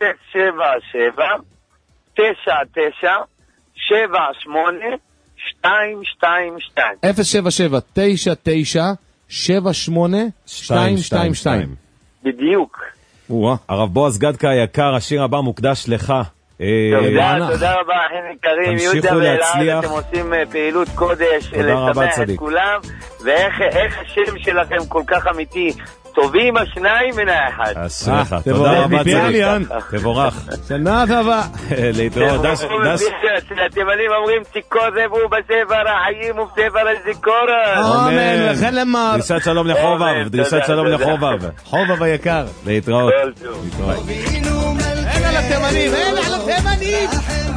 Speaker 6: 077-977-222
Speaker 20: בדיוק.
Speaker 5: הרב בועז גדקה היקר, השיר הבא מוקדש לך.
Speaker 20: תודה רבה אחים יקרים, יהודה ואלעד, אתם עושים פעילות קודש לשמח את כולם, ואיך השם שלכם כל כך אמיתי, טובים השניים מן האחד.
Speaker 5: אשריך, תודה רבה צדיק, תבורך.
Speaker 6: שנה טובה.
Speaker 5: להתראות, דש.
Speaker 20: התימנים אומרים תיקוזבו בספר החיים ובספר הזיכרון.
Speaker 6: אמן, וכן למר.
Speaker 5: דרישת שלום לחובב, דרישת שלום לחובב.
Speaker 6: חובב היקר.
Speaker 5: להתראות.
Speaker 6: אין על התימנים, אין על התימנים.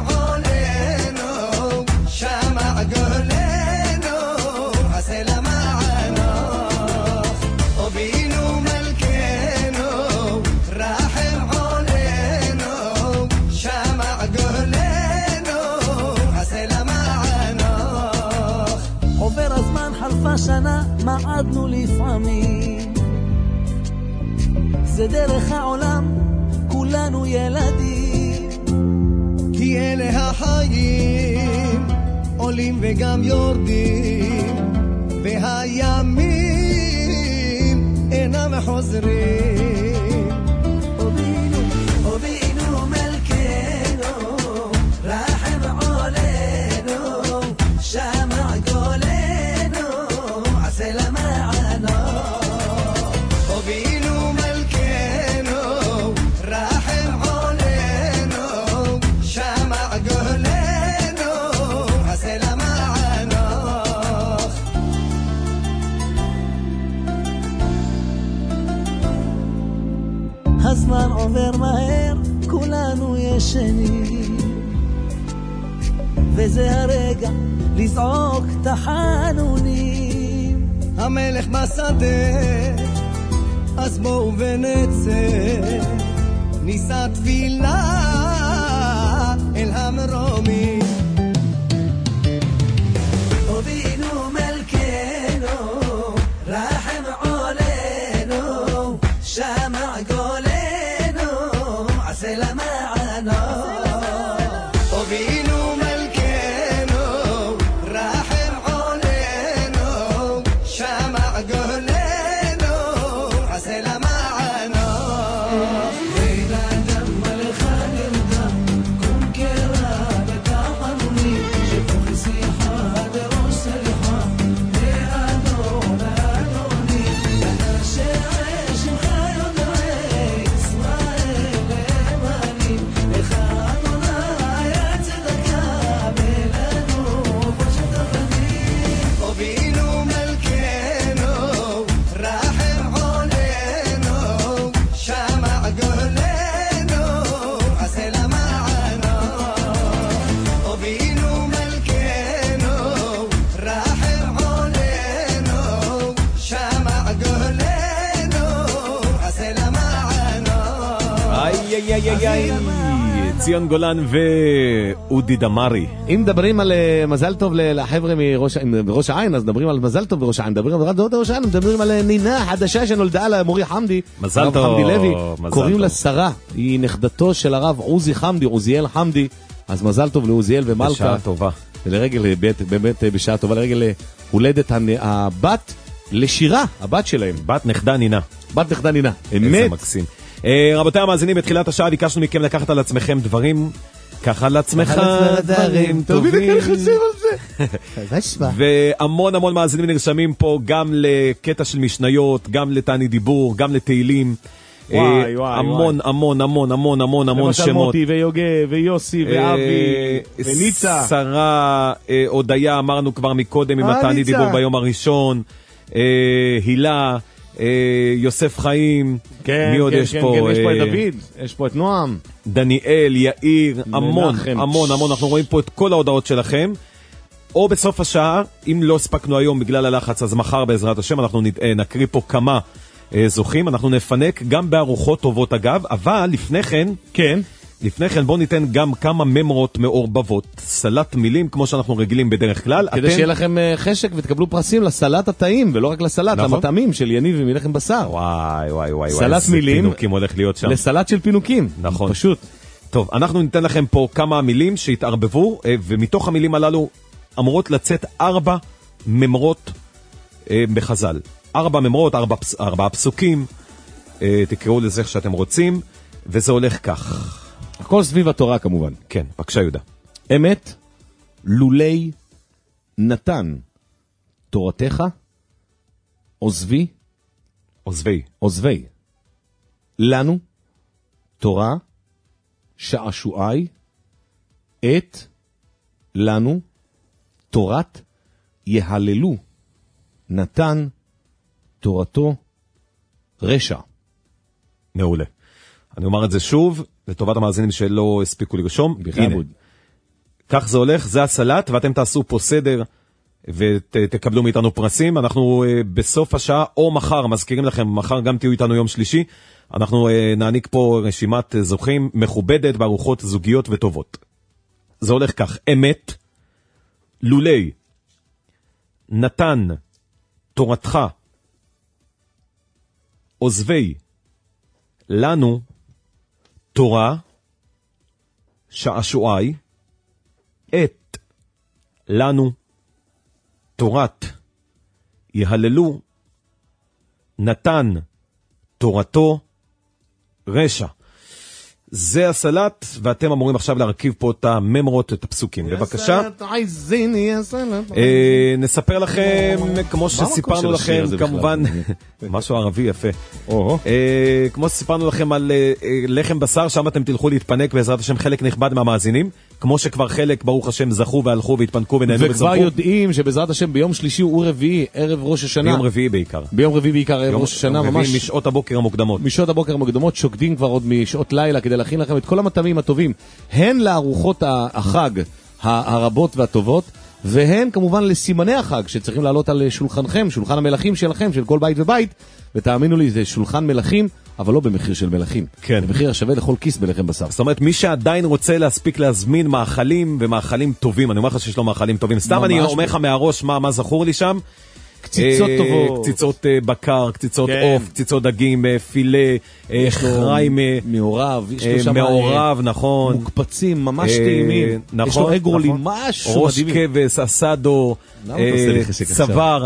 Speaker 7: עובר הזמן, חלפה שנה, מעדנו לפעמים, זה דרך העולם, כולנו ילדים, כי אלה החיים, עולים וגם יורדים, והימים אינם חוזרים. ובינו מלכנו, רחם עולנו, שמע גולנו, עשה למענו. ובינו מלכנו, רחם עולנו, שמע גולנו, עשה למענו. הזמן עובר מהר, כולנו ישנים, וזה הרגע לזעוק תחנונים. המלך בשדה, אז בואו ונצא, נישא תפילה אל המרומים. ובינו מלכנו, רחם עולנו, שמע גולנו, עשה למענו. ובינו מלכנו, רחם עולנו, שמע גולנו, עשה למענו. לילה דם מלך נרדם, קום קרא בתחנוני, שפוך שיחה דרוש סליחה, לאדון אדוני, אנשי שמך יודעי, ישראל אמנים, לך אדוני הצדקה, ולנו פרשת הבנים. ובינו מלכנו, רחם עולנו, שמע גולנו, עשה למענו. ובינו מלכנו, רחם עולנו, שמע גולנו, עשה למענו.
Speaker 5: איי, ציון גולן ואודי דמרי.
Speaker 6: אם מדברים על מזל טוב לחבר'ה מראש העין, אז מדברים על מזל טוב בראש העין, מדברים על ראש העין, מדברים על נינה חדשה שנולדה למורי חמדי,
Speaker 5: מזל טוב,
Speaker 6: חמדי לוי,
Speaker 5: מזל
Speaker 6: קוראים
Speaker 5: טוב.
Speaker 6: לה שרה, היא נכדתו של הרב עוזי חמדי, עוזיאל חמדי, אז מזל טוב לעוזיאל ומלכה.
Speaker 5: בשעה טובה.
Speaker 6: ולרגל, באמת בשעה טובה, לרגל הולדת הבת לשירה, הבת שלהם.
Speaker 5: בת נכדה נינה.
Speaker 6: בת נכדה נינה,
Speaker 5: איזה
Speaker 6: אמת.
Speaker 5: מקסים. רבותיי המאזינים, בתחילת השעה ביקשנו מכם לקחת על עצמכם דברים, קח על עצמך דברים טובים. והמון המון מאזינים נרשמים פה גם לקטע של משניות, גם לתעני דיבור, גם לתהילים. המון המון המון המון המון המון שמות.
Speaker 6: למשל מוטי ויוגב ויוסי ואבי וניצה.
Speaker 5: שרה, הודיה אמרנו כבר מקודם עם התעני דיבור ביום הראשון. הילה, יוסף חיים, מי עוד יש פה?
Speaker 6: יש פה את דוד, יש פה את נועם,
Speaker 5: דניאל, יאיר, המון, המון, המון. אנחנו רואים פה את כל ההודעות שלכם. או בסוף השעה, אם לא הספקנו היום בגלל הלחץ, אז מחר בעזרת השם אנחנו נקריא פה כמה זוכים. אנחנו נפנק גם בארוחות טובות אגב, אבל לפני כן, לפני כן בואו ניתן גם כמה ממרות מעורבבות, סלט מילים כמו שאנחנו רגילים בדרך כלל.
Speaker 6: כדי שיהיה לכם חשק ותקבלו פרסים לסלט הטעים, ולא רק לסלט, המטעמים של יניב ומלחם בשר.
Speaker 5: וואי וואי וואי,
Speaker 6: סלט מילים
Speaker 5: פינוקים הולך להיות שם.
Speaker 6: לסלט של פינוקים,
Speaker 5: נכון.
Speaker 6: פשוט.
Speaker 5: טוב, אנחנו ניתן לכם פה כמה מילים שהתערבבו, ומתוך המילים הללו אמורות לצאת 4 ממרות בחז"ל. 4 ממרות, 4 פסוקים, תקראו לזה איך שאתם רוצים, וזה הולך כך.
Speaker 6: הכל סביב התורה כמובן.
Speaker 5: כן, בבקשה יהודה.
Speaker 6: אמת, לולי נתן תורתך, עוזבי, עוזבי, לנו, תורה, שעשועי, את, לנו, תורת, יהללו, נתן, תורתו, רשע.
Speaker 5: מעולה. אני אומר את זה שוב, לטובת המאזינים שלא הספיקו לרשום. הנה, כך זה הולך, זה הסלט, ואתם תעשו פה סדר ותקבלו מאיתנו פרסים. אנחנו בסוף השעה או מחר, מזכירים לכם, מחר גם תהיו איתנו יום שלישי, אנחנו נעניק פה רשימת זוכים מכובדת בארוחות זוגיות וטובות. זה הולך כך, אמת, לולי, נתן, תורתך, עוזבי, לנו, תורה, שעשועי, את, לנו תורת יהללו, נתן תורתו רשע. זה הסלט, ואתם אמורים עכשיו להרכיב פה את הממרות, את הפסוקים. בבקשה. נספר לכם, כמו שסיפרנו לכם, כמובן, משהו ערבי יפה. כמו שסיפרנו לכם על לחם בשר, שם אתם תלכו להתפנק בעזרת השם חלק נכבד מהמאזינים, כמו שכבר חלק, ברוך השם, זכו והלכו והתפנקו ונהנו וצמחו.
Speaker 6: וכבר יודעים שבעזרת השם ביום שלישי הוא רביעי, ערב ראש השנה.
Speaker 5: ביום רביעי בעיקר.
Speaker 6: ביום רביעי בעיקר, ערב ראש השנה, ממש.
Speaker 5: משעות הבוקר המוקדמות.
Speaker 6: משעות הבוקר המוקדמות, שוקדים כבר עוד משעות לילה כדי להכין לכם את כל המטעמים הטובים, הן לארוחות החג הרבות והטובות, והן כמובן לסימני החג שצריכים לעלות על שולחנכם, שולחן המלכים שלכם, של כל בית ובית, ותאמינו לי, זה שולחן מלכים, אבל לא במחיר של מלכים.
Speaker 5: כן.
Speaker 6: במחיר השווה לכל כיס בלחם בשר.
Speaker 5: זאת אומרת, מי שעדיין רוצה להספיק להזמין מאכלים, ומאכלים טובים, אני אומר לך שיש לו מאכלים טובים, סתם אני אומר לך מהראש מה זכור לי שם,
Speaker 6: קציצות טובות,
Speaker 5: קציצות בקר, קציצות עוף, קציצות דגים, פילה, חריים מעורב, נכון,
Speaker 6: מוקפצים, ממש טעימים, יש לו אגרולים, משהו
Speaker 5: ראש כבש, אסדו, צוואר,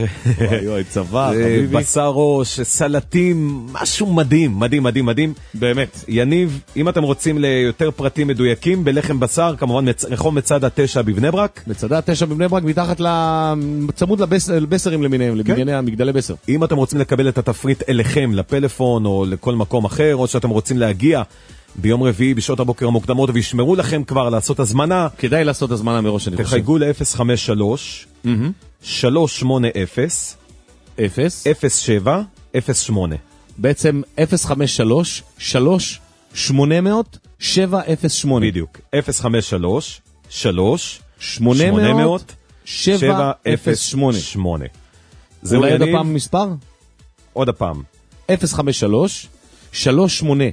Speaker 5: בשר ראש, סלטים, משהו מדהים, מדהים, מדהים, מדהים.
Speaker 6: באמת.
Speaker 5: יניב, אם אתם רוצים ליותר פרטים מדויקים, בלחם בשר, כמובן רחוב מצדה 9 בבני ברק.
Speaker 6: מצדה 9 בבני ברק, מתחת צמוד לבסרים למיניהם, לבנייני המגדלי בסר.
Speaker 5: אם אתם רוצים לקבל את התפריט אליכם, לפלאפון או לכל מקום אחר, או שאתם רוצים להגיע ביום רביעי בשעות הבוקר המוקדמות, וישמרו לכם כבר לעשות הזמנה.
Speaker 6: כדאי לעשות הזמנה מראש, אני חושב.
Speaker 5: תחייגו ל-053 380 07 08.
Speaker 6: בעצם 053 3800 708.
Speaker 5: בדיוק. 053 3800 708.
Speaker 6: אולי עוד הפעם מספר?
Speaker 5: עוד הפעם.
Speaker 6: 053 3800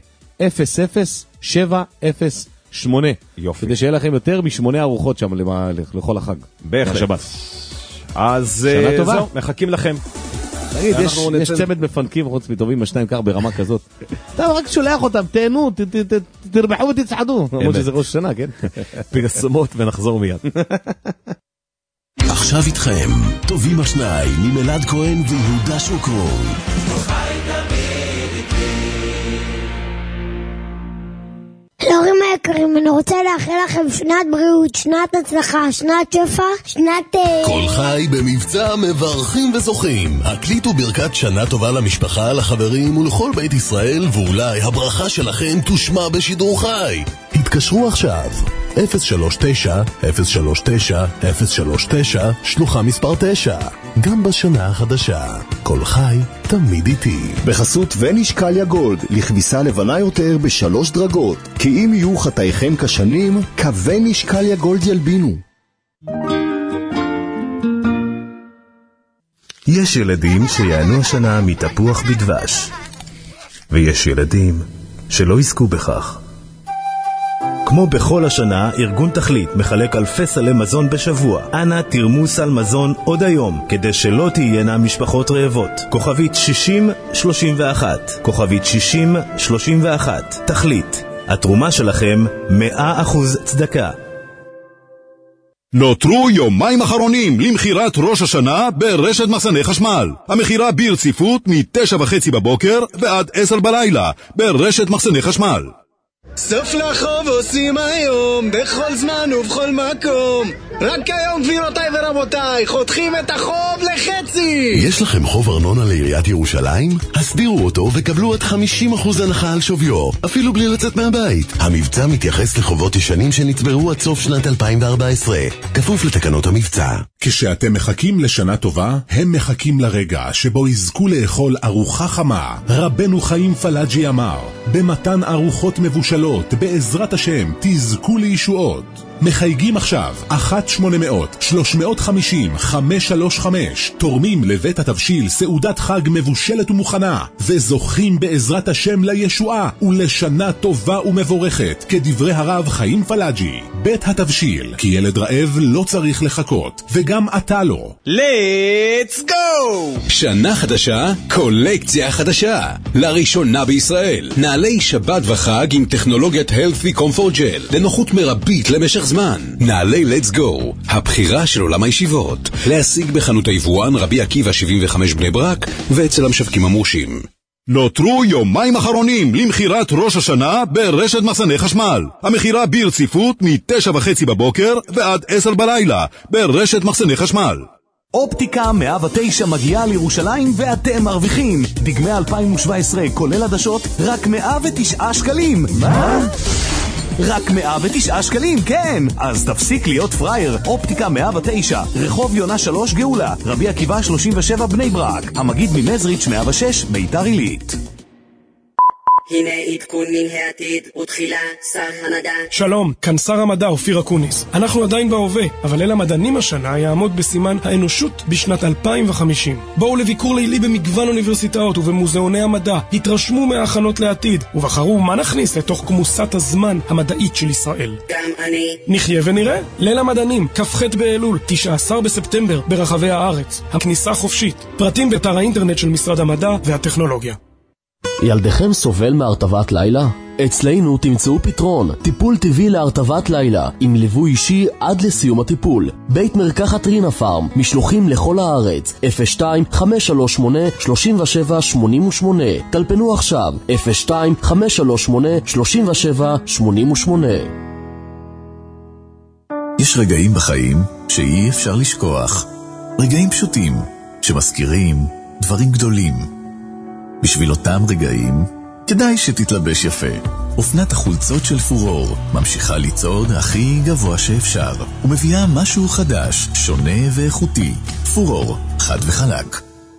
Speaker 6: 708.
Speaker 5: יופי.
Speaker 6: כדי שיהיה לכם יותר מ8 ארוחות שם לכל החג.
Speaker 5: בהחלט.
Speaker 6: השבת.
Speaker 5: אז זהו, מחכים לכם.
Speaker 6: תגיד, יש צמד מפנקים חוץ מטובים, השניים קר ברמה כזאת. אתה רק שולח אותם, תהנו, תרבחו ותצעדו. למרות שזה ראש שנה, כן?
Speaker 5: פרסומות ונחזור מיד.
Speaker 1: עכשיו איתכם, טובים השניים ממלעד כהן ויהודה שוקרון.
Speaker 21: להורים היקרים, אני רוצה לאחל לכם שנת בריאות, שנת הצלחה, שנת שפע, שנת...
Speaker 1: כל חי במבצע מברכים וזוכים. הקליטו ברכת שנה טובה למשפחה, לחברים ולכל בית ישראל, ואולי הברכה שלכם תושמע בשידור חי. התקשרו עכשיו 039-039-039 שלוחה מספר 9. גם בשנה החדשה, כל חי תמיד איתי.
Speaker 22: בחסות ונישקליה גולד, לכביסה לבנה יותר ב3 דרגות. כי אם יהיו חטאיכם כשנים, כוונישקליה גולד ילבינו.
Speaker 9: יש ילדים שיענו השנה מתפוח בדבש, ויש ילדים שלא יזכו בכך. כמו בכל השנה, ארגון תכלית מחלק אלפי סלי מזון בשבוע. אנא תרמו סל מזון עוד היום, כדי שלא תהיינה משפחות רעבות. כוכבית 6031, כוכבית 6031, תכלית. התרומה שלכם 100% צדקה.
Speaker 10: נותרו יומיים אחרונים למחירת ראש השנה ברשת מחסני חשמל. המחירה ברציפות מ-9:30 בבוקר ועד 10 בלילה ברשת מחסני חשמל.
Speaker 23: סוף לחוב עושים היום, בכל זמן ובכל מקום. רק היום גבירותיי ורבותיי, חותכים את החוב לחצי.
Speaker 1: יש לכם חוב ארנונה לעיריית ירושלים? הסדירו אותו וקבלו עד 50% הנחה על שוויו, אפילו בלי לצאת מהבית. המבצע מתייחס לחובות ישנים שנצברו עד סוף שנת 2014, כפוף לתקנות המבצע.
Speaker 10: כשאתם מחכים לשנה טובה, הם מחכים לרגע שבו יזכו לאכול ארוחה חמה. רבנו חיים פלאג'י אמר, במתן ארוחות מבושלות, בעזרת השם, תזכו לישועות. מחייגים עכשיו 1-800-350-535, תורמים לבית התבשיל סעודת חג מבושלת ומוכנה, וזוכים בעזרת השם לישועה ולשנה טובה ומבורכת, כדברי הרב חיים פלאג'י. בית התבשיל, כי ילד רעב לא צריך לחכות, וגם אתה לא.
Speaker 23: Let's go!
Speaker 11: שנה חדשה, קולקציה חדשה. לראשונה בישראל, נעלי שבת וחג עם טכנולוגיית Healthy Comfort Gel, לנוחות מרבית למשך הזמן. נעלי Let's Go, הבחירה של עולם הישיבות. להשיג בחנות היבואן רבי עקיבא 75 בני ברק ואצל המשווקים המורשים.
Speaker 10: נותרו יומיים אחרונים למחירת ראש השנה ברשת מחסני חשמל. המחירה ברציפות מ-9:30 בבוקר ועד 10 בלילה ברשת מחסני חשמל.
Speaker 15: אופטיקה 109 מגיעה לירושלים ואתם מרוויחים. דגמי 2017 כולל עדשות רק 109 שקלים. מה? רק 109 שקלים, כן. אז תפסיק להיות פרייר. אופטיקה 109, רחוב יונה 3 גאולה, רבי עקיבא 37 בני ברק, המגיד ממזריץ' 106 ביתר עילית.
Speaker 2: הנה עדכון מן העתיד ותחילה שר המדע.
Speaker 3: שלום, כאן שר המדע אופיר אקוניס. אנחנו עדיין בהווה, אבל ליל המדענים השנה יעמוד בסימן האנושות בשנת 2050. בואו לביקור לילי במגוון אוניברסיטאות ובמוזיאוני המדע, התרשמו מההכנות לעתיד ובחרו מה נכניס לתוך כמוסת הזמן המדעית של ישראל.
Speaker 2: גם אני.
Speaker 3: נחיה ונראה. ליל המדענים, כ"ח באלול, 19 בספטמבר ברחבי הארץ. הכניסה חופשית. פרטים באתר האינטרנט של משרד המדע והטכנולוגיה.
Speaker 4: ילדיכם סובל מהרטבת לילה? אצלנו תמצאו פתרון, טיפול טבעי להרטבת לילה, עם ליווי אישי עד לסיום הטיפול. בית מרקחת רינה פארם, משלוחים לכל הארץ, 02-538-3788. טלפנו עכשיו, 02-538-3788.
Speaker 9: יש רגעים בחיים שאי אפשר לשכוח. רגעים פשוטים, שמזכירים דברים גדולים. בשביל אותם רגעים, כדאי שתתלבש יפה. אופנת החולצות של פורור ממשיכה לצעוד הכי גבוה שאפשר, ומביאה משהו חדש, שונה ואיכותי. פורור, חד וחלק.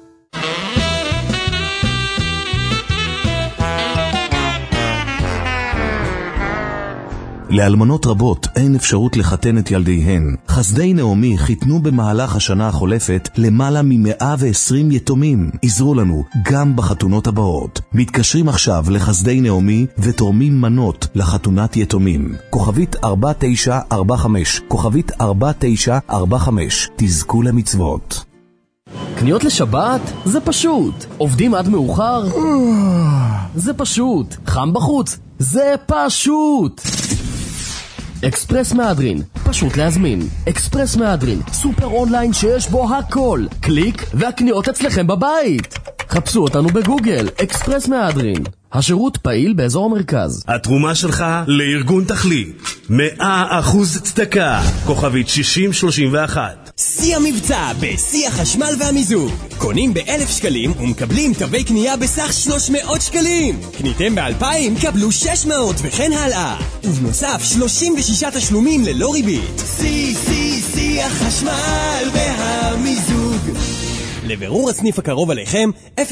Speaker 6: לאלמנות רבות אין אפשרות לחתן את ילדיהן. חסדי נעמי חיתנו במהלך השנה החולפת למעלה מ-120 יתומים. עזרו לנו גם בחתונות הבאות. מתקשרים עכשיו לחסדי נעמי ותורמים מנות לחתונת יתומים. כוכבית 4945, כוכבית 4945. תזכו למצוות.
Speaker 4: קניות לשבת? זה פשוט. עובדים עד מאוחר? זה פשוט. חם בחוץ? זה פשוט. אקספרס מהדרין, פשוט להזמין. אקספרס מהדרין, סופר אונליין שיש בו הכל. קליק והקניות אצלכם בבית. חפשו אותנו בגוגל, אקספרס מהדרין. השירות פעיל באזור המרכז.
Speaker 24: התרומה שלך לארגון תכלית, 100% צדקה, כוכבית 6031.
Speaker 25: שיא המבצע בשיא החשמל והמיזוג. קונים ב1,000 שקלים ומקבלים תווי קנייה בסך 300 שקלים. קניתם ב2,000 קבלו 600 וכן הלאה. ובנוסף 36 תשלומים ללא ריבית. שיא החשמל והמיזוג. לבירור הסניף הקרוב עליכם 03-504-5000.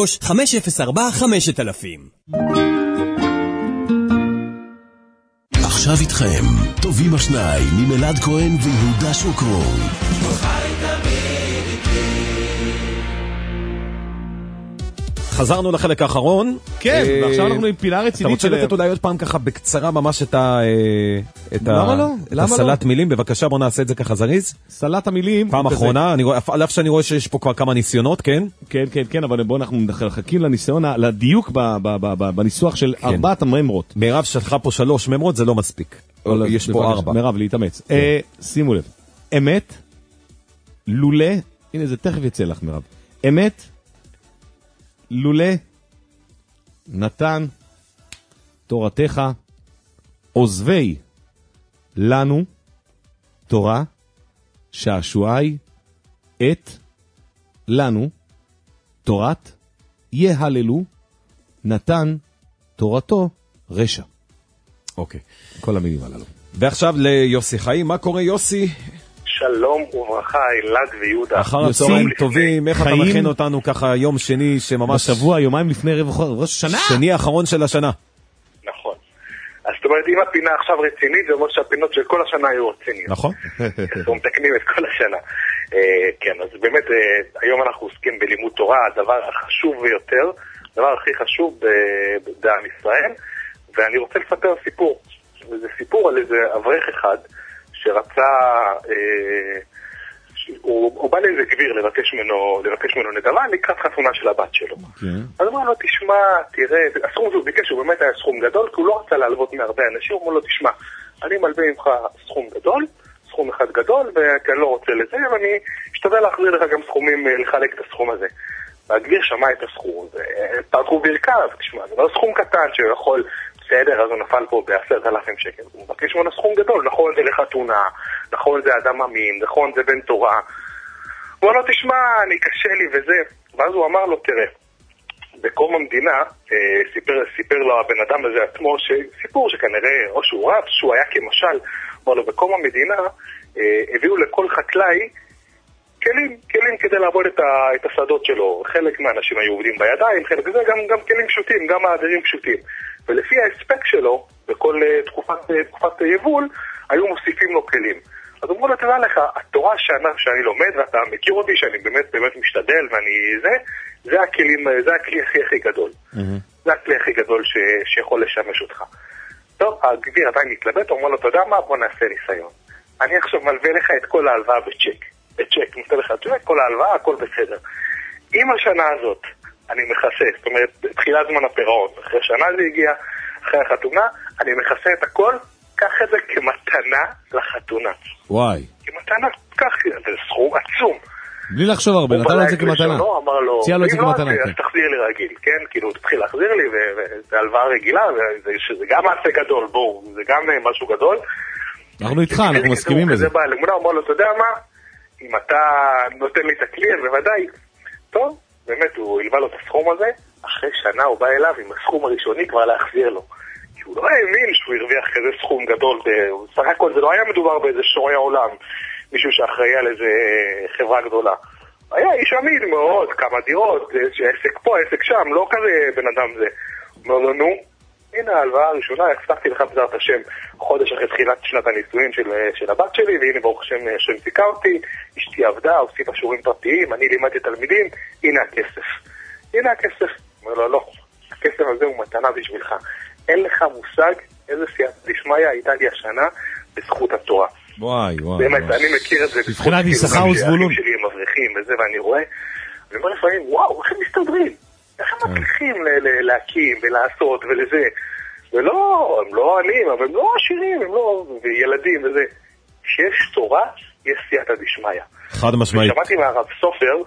Speaker 1: עכשיו איתכם, טובים השניים ממלעד כהן ויהודה שוקרון.
Speaker 5: חזרנו לחלק האחרון.
Speaker 6: כן, ועכשיו אנחנו עם פינה רצינית.
Speaker 5: אתה רוצה לתת אולי עוד פעם ככה בקצרה ממש את הסלט מילים? בבקשה, בוא נעשה את זה ככה זריז.
Speaker 6: סלט המילים.
Speaker 5: פעם אחרונה, על אף שאני רואה שיש פה כבר כמה ניסיונות, כן?
Speaker 6: כן, אבל בואו אנחנו מחכים לניסיון, לדיוק בניסוח של 4 הממרות.
Speaker 5: מירב שלחה פה 3 ממרות, זה לא מספיק. יש פה 4.
Speaker 6: מירב, להתאמץ. שימו לב. אמת, לולא, הנה זה תכף יצא לך מירב. אמת, לולא נתן תורתך עוזבי לנו תורה שעשועי את לנו תורת יהללו נתן תורתו רשע.
Speaker 5: אוקיי.
Speaker 6: כל המילים הללו.
Speaker 5: ועכשיו ליוסי חיים. מה קורה יוסי?
Speaker 26: שלום וברכה, אלעד ויהודה.
Speaker 5: אחר הצהריים טובים, איך אתה מכין אותנו ככה יום שני שממש...
Speaker 6: בשבוע, יומיים לפני ראש השנה?
Speaker 5: שני האחרון של השנה.
Speaker 26: נכון. אז זאת אומרת, אם הפינה עכשיו רצינית, זה אומר שהפינות של כל השנה היו רציניות.
Speaker 5: נכון.
Speaker 26: אנחנו מתקנים את כל השנה. כן, אז באמת, היום אנחנו עוסקים בלימוד תורה, הדבר החשוב ביותר, הדבר הכי חשוב בעם ישראל, ואני רוצה לפתר סיפור. זה סיפור על איזה אברך אחד, שרצה, הוא בא לאיזה גביר לבקש ממנו נדבה לקראת חתונה של הבת שלו. אז אמר לו, תשמע, תראה, הסכום שהוא ביקש הוא באמת היה סכום גדול, כי הוא לא רצה להלוות מהרבה אנשים, הוא אמר לו, תשמע, אני מלווה ממך סכום גדול, סכום אחד גדול, כי אני לא רוצה לזה, ואני אשתדל להחזיר לך גם סכומים, לחלק את הסכום הזה. והגביר שמע את הסכום, פתחו ברכב, תשמע, זה לא סכום קטן שהוא יכול, בסדר, אז הוא נפל פה ב10,000 שקל, הוא מבקש ממנו סכום גדול, נכון זה לחתונה, נכון זה אדם אמין, נכון זה בן תורה, הוא אמר לו, תשמע, אני קשה לי וזה, ואז הוא אמר לו, תראה, בקום המדינה, סיפר לו הבן אדם הזה עצמו, סיפור שכנראה, או שהוא רב, שהוא היה כמשל, אמר לו, בקום המדינה, הביאו לכל חקלאי, כלים כדי לעבוד את השדות שלו. חלק מהאנשים היו עובדים בידיים, חלק זה גם כלים פשוטים, גם מעדרים פשוטים. ולפי ההספק שלו, בכל תקופת יבול, היו מוסיפים לו כלים. אז אמרו לו, תדע לך, התורה שאני לומד, ואתה מכיר אותי, שאני באמת משתדל, זה הכלי הכי גדול. זה הכלי הכי גדול שיכול לשמש אותך. טוב, הגביר עדיין מתלבט, הוא אומר לו, אתה יודע מה? בוא נעשה ניסיון. אני עכשיו מלווה לך את כל ההלוואה בצ'ק, נותן לך צ'ק, כל ההלוואה, הכל בסדר. אם השנה הזאת אני מכסה, זאת אומרת, תחילת זמן הפירעון, אחרי שנה זה הגיע, אחרי החתונה, אני מכסה את הכל, קח את זה כמתנה לחתונה.
Speaker 6: וואי.
Speaker 26: כמתנה, קח, זה סכום עצום.
Speaker 6: בלי לחשוב הרבה, נתן לו את זה כמתנה.
Speaker 26: אמר לו,
Speaker 6: ציע לו את זה כמתנה.
Speaker 26: אז תחזיר לי רגיל, כן? כאילו, תתחיל להחזיר לי, וזה הלוואה רגילה, שזה גם מעשה גדול, בואו, זה גם משהו גדול.
Speaker 6: אנחנו איתך, אנחנו מסכימים בזה.
Speaker 26: זה בא למונה, אמר לו, אתה יודע מה? אם אתה נותן לי את הכלי, בוודאי. טוב, באמת, הוא הלווה לו את הסכום הזה, אחרי שנה הוא בא אליו עם הסכום הראשוני כבר להחזיר לו. כי הוא לא האמין שהוא הרוויח כזה סכום גדול, סך הכל זה לא היה מדובר באיזה שורי העולם, מישהו שאחראי על איזה חברה גדולה. היה איש אמיד מאוד, כמה דירות, עסק פה, עסק שם, לא כזה בן אדם זה. אומר לו, נו, הנה ההלוואה הראשונה, הבטחתי לך בעזרת השם חודש אחרי תחילת שנת הנישואין של הבת שלי, והנה ברוך השם שמסיקה אותי, אשתי עבדה, הוסיפה שיעורים פרטיים, אני לימדתי תלמידים, הנה הכסף. הנה הכסף. אומר לו, לא, הכסף הזה הוא מתנה בשבילך. אין לך מושג איזה סייעתא דשמיא הייתה לי השנה בזכות התורה.
Speaker 6: וואי, וואי.
Speaker 26: באמת, אני מכיר את זה.
Speaker 6: מבחינת יששכר וזבולון.
Speaker 26: שלי הם מבריחים וזה, ואני רואה, ואומר לפעמים, וואו, איך הם מסתדרים? איך הם מצליחים להקים ולעשות ולזה? ולא, הם לא עניים, אבל הם לא עשירים, הם לא ילדים וזה. כשיש תורה, יש סייעתא דשמיא.
Speaker 5: חד משמעית.
Speaker 26: שמעתי מהרב סופר,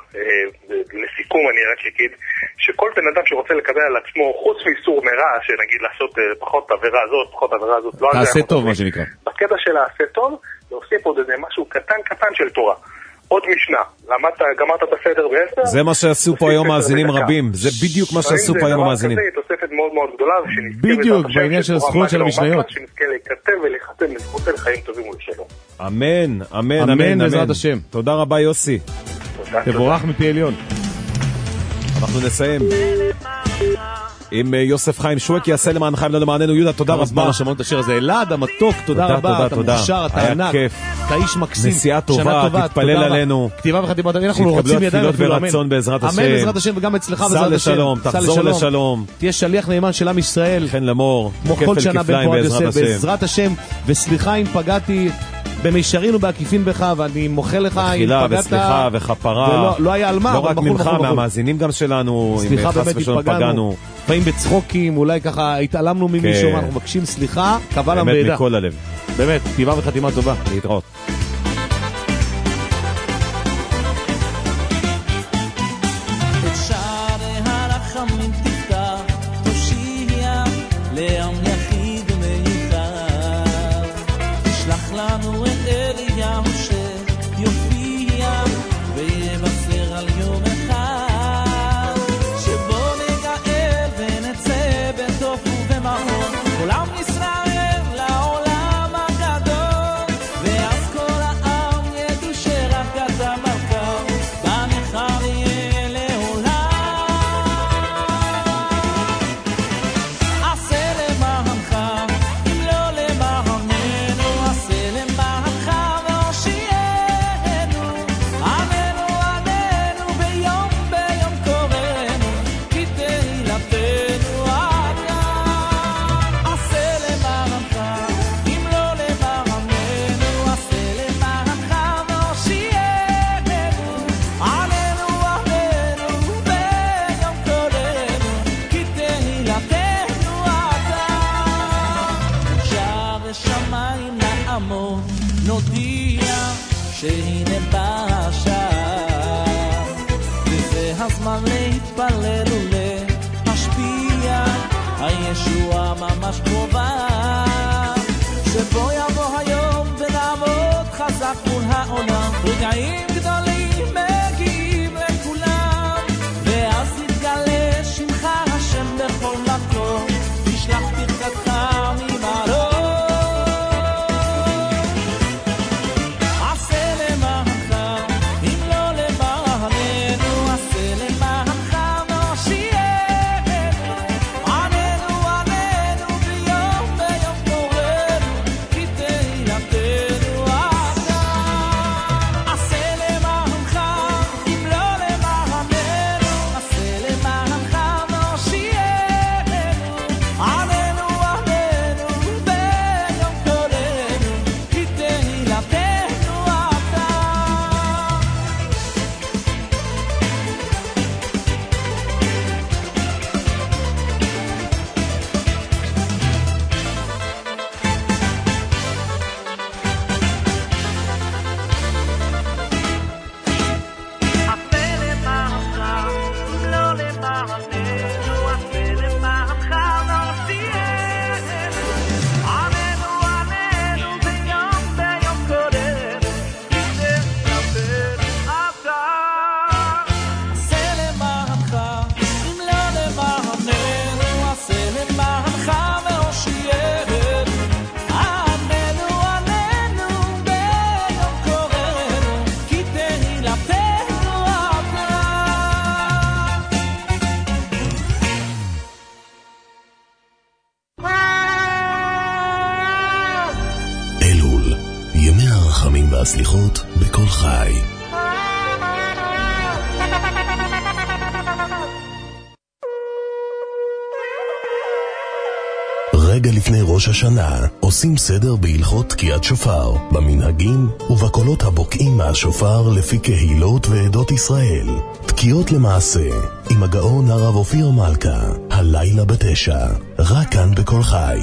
Speaker 26: לסיכום אני רק אגיד, שכל בן אדם שרוצה לקבל על עצמו, חוץ מאיסור מרע, שנגיד לעשות פחות עבירה הזאת, לא
Speaker 6: תעשה טוב מה שנקרא.
Speaker 26: בקטע של העשה טוב, להוסיף עוד איזה משהו קטן של תורה. עוד משנה, גמרת את הסדר ב10?
Speaker 5: זה מה שעשו פה היום מאזינים רבים, זה בדיוק מה שעשו פה היום המאזינים.
Speaker 26: זה תוספת מאוד מאוד גדולה,
Speaker 6: בדיוק, בעניין של הזכויות של המשניות.
Speaker 26: שנזכה להיכתב ולחתם לזכות לחיים טובים ולשלום.
Speaker 5: אמן, אמן,
Speaker 6: אמן, בעזרת השם.
Speaker 5: תודה רבה יוסי.
Speaker 6: תבורך מפי עליון.
Speaker 5: אנחנו נסיים עם יוסף חיים שואק, יעשה למען חיים לא למעננו. יהודה, תודה רבה.
Speaker 6: שמענו את השיר הזה. אלעד המתוק, תודה רבה. אתה מוכשר, אתה ענק, אתה איש מקסים.
Speaker 5: נסיעה טובה, תתפלל עלינו.
Speaker 6: כתיבה וחתימה, אנחנו רוצים ידיים
Speaker 5: אפילו, אמן. ברצון בעזרת השם.
Speaker 6: אמן בעזרת השם, וגם אצלך בעזרת השם.
Speaker 5: סע לשלום, תחזור לשלום.
Speaker 6: תהיה שליח נאמן של עם ישראל.
Speaker 5: חן למור,
Speaker 6: כמו כל שנה בן פועד יוסף, בעזרת השם. וסליחה אם פגעתי במישרין ובעקיפין בך, ואני מוחה לך אם פגעת.
Speaker 5: וסליחה וחפרה.
Speaker 6: לא היה על מה.
Speaker 5: לא רק ממך, מהמאזינים גם שלנו.
Speaker 6: סליחה באמת התפגענו. לפעמים בצחוקים, אולי ככה התעלמנו ממישהו, אנחנו מבקשים סליחה, קבל עם בידה.
Speaker 5: באמת מכל הלב.
Speaker 6: באמת, כתיבה וחתימה טובה.
Speaker 5: להתראות.
Speaker 7: כל עם ישראל לעולם הגדול, ואז כל הזמן להתפלל ולהשפיע, הישועה ממש קרובה, שבו יבוא היום ונעמוד חזק מול העולם, רגעים גדולים מגיעים לכולם, ואז יתגלה שמך השם בכל מקום, תשלח ברכתך ממעלות.
Speaker 1: והסליחות בכל חי. רגע לפני ראש השנה עושים סדר בהלכות תקיעת שופר, במנהגים ובקולות הבוקעים מהשופר לפי קהילות ועדות ישראל. תקיעות למעשה עם הגאון הרב אופיר מלכה, הלילה ב9, רק כאן בכל חי.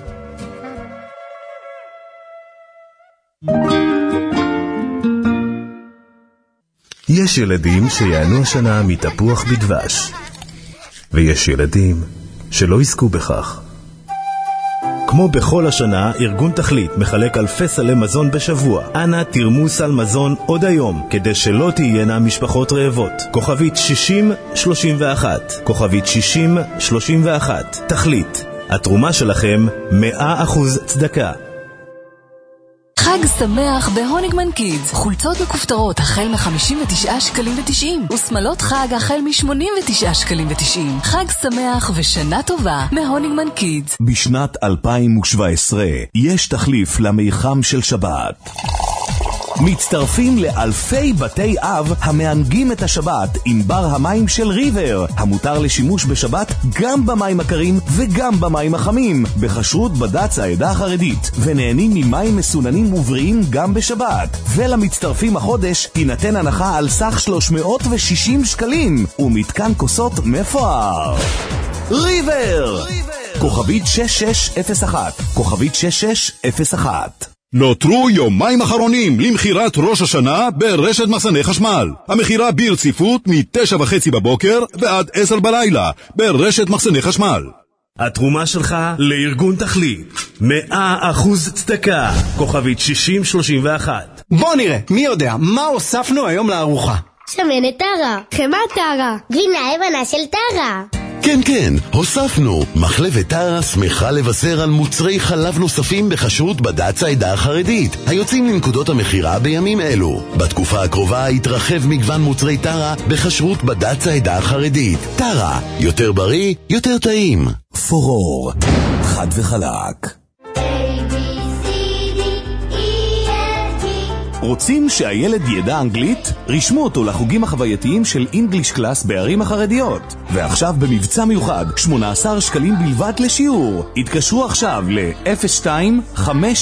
Speaker 9: יש ילדים שיענו השנה מתפוח בדבש, ויש ילדים שלא יזכו בכך. כמו בכל השנה, ארגון תכלית מחלק אלפי סלי מזון בשבוע. אנא תרמו סל מזון עוד היום, כדי שלא תהיינה משפחות רעבות. כוכבית 6031, כוכבית 6031. תכלית, התרומה שלכם 100% צדקה.
Speaker 8: חג שמח בהוניגמן קידס. חולצות מכופתרות החל מ-59 שקלים ו90 ושמלות חג החל מ-89 שקלים ו90. חג שמח ושנה טובה מהוניגמן קידס.
Speaker 15: בשנת 2017 יש תחליף למיחם של שבת. מצטרפים לאלפי בתי אב המענגים את השבת עם בר המים של ריבר, המותר לשימוש בשבת גם במים הקרים וגם במים החמים, בכשרות בד"ץ העדה החרדית, ונהנים ממים מסוננים ובריאים גם בשבת. ולמצטרפים החודש תינתן הנחה על סך 360 שקלים ומתקן כוסות מפואר. ריבר! כוכבית 6601, כוכבית 6601.
Speaker 10: נותרו יומיים אחרונים למחירת ראש השנה ברשת מחסני חשמל. המחירה ברציפות מ-9:30 בבוקר ועד 10 בלילה ברשת מחסני חשמל.
Speaker 24: התרומה שלך לארגון תכלית 100% צדקה. כוכבית 6031.
Speaker 23: בוא נראה, מי יודע, מה הוספנו היום לארוחה?
Speaker 21: שמנת טרה, חמת טרה, גבינה לבנה של טרה.
Speaker 1: כן, כן, הוספנו. מחלבת טרה שמחה לבשר על מוצרי חלב נוספים בכשרות בד"ץ העדה החרדית, היוצאים לנקודות המחירה בימים אלו. בתקופה הקרובה יתרחב מגוון מוצרי טרה בכשרות בד"ץ העדה החרדית. טרה, יותר בריא, יותר טעים.
Speaker 15: פורור, חד וחלק. רוצים שהילד ידע אנגלית? רשמו אותו לחוגים החווייתיים של אינגליש קלאס בערים החרדיות. ועכשיו במבצע מיוחד, 18 שקלים בלבד לשיעור. התקשרו עכשיו ל-02-563-8387.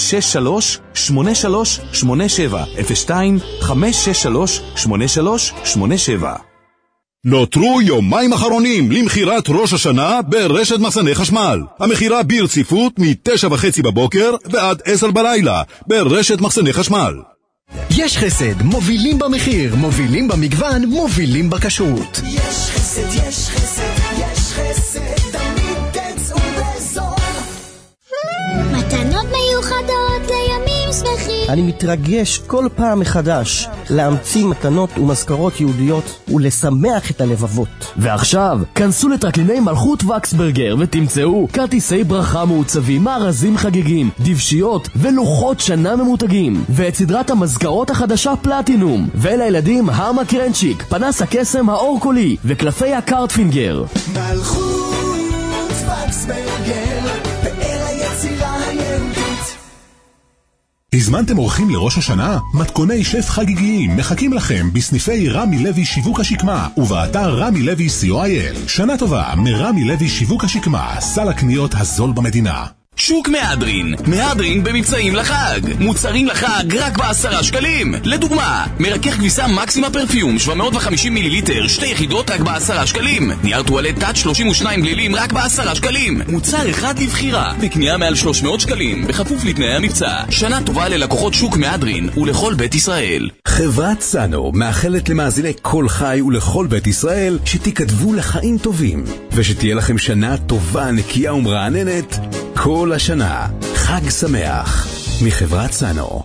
Speaker 15: 02-563-8387.
Speaker 10: נותרו יומיים אחרונים למחירת ראש השנה ברשת מחסני חשמל. המחירה ברציפות מ-9:30 בבוקר ועד 10 בלילה ברשת מחסני חשמל.
Speaker 12: יש חסד, מובילים במחיר, מובילים במגוון, מובילים בכשרות.
Speaker 7: יש חסד, יש חסד, יש חסד, תמיד תצאו בזול.
Speaker 21: מתנות מיוחדות לימים שמחים.
Speaker 13: אני מתרגש כל פעם מחדש להמציא מתנות ומזכרות יהודיות ולשמח את הלבבות.
Speaker 4: ועכשיו, כנסו לטרקליני מלכות וקסברגר ותמצאו כרטיסי ברכה מעוצבים, מארזים חגיגים, דבשיות ולוחות שנה ממותגים, ואת סדרת המזכרות החדשה פלטינום, ולילדים הרמה קרנצ'יק, פנס הקסם האור קולי וקלפי הקארטפינגר.
Speaker 7: מלכות וקסברגר, פאר היצירה היהודית.
Speaker 10: הזמנתם אורחים לראש השנה? מתכוני שף חגיגיים מחכים לכם בסניפי רמי לוי שיווק השקמה ובאתר רמי לוי co.il. שנה טובה מרמי לוי שיווק השקמה, סל הקניות הזול במדינה.
Speaker 15: שוק מהדרין, מהדרין במבצעים לחג, מוצרים לחג רק ב10 שקלים. לדוגמה, מרכך כביסה מקסימה פרפיום 750 מיליליטר, 2 יחידות רק ב10 שקלים. נייר טואלט טאץ' 32 גלילים רק ב10 שקלים. מוצר אחד לבחירה, בקנייה מעל 300 שקלים, בכפוף לתנאי המבצע. שנה טובה ללקוחות שוק מהדרין ולכל בית ישראל.
Speaker 11: חברת סאנו מאחלת למאזיני כל חי ולכל בית ישראל שתיכתבו לחיים טובים ושתהיה לכם שנה טובה, נקייה ומרעננת כל השנה. חג שמח מחברת סאנו.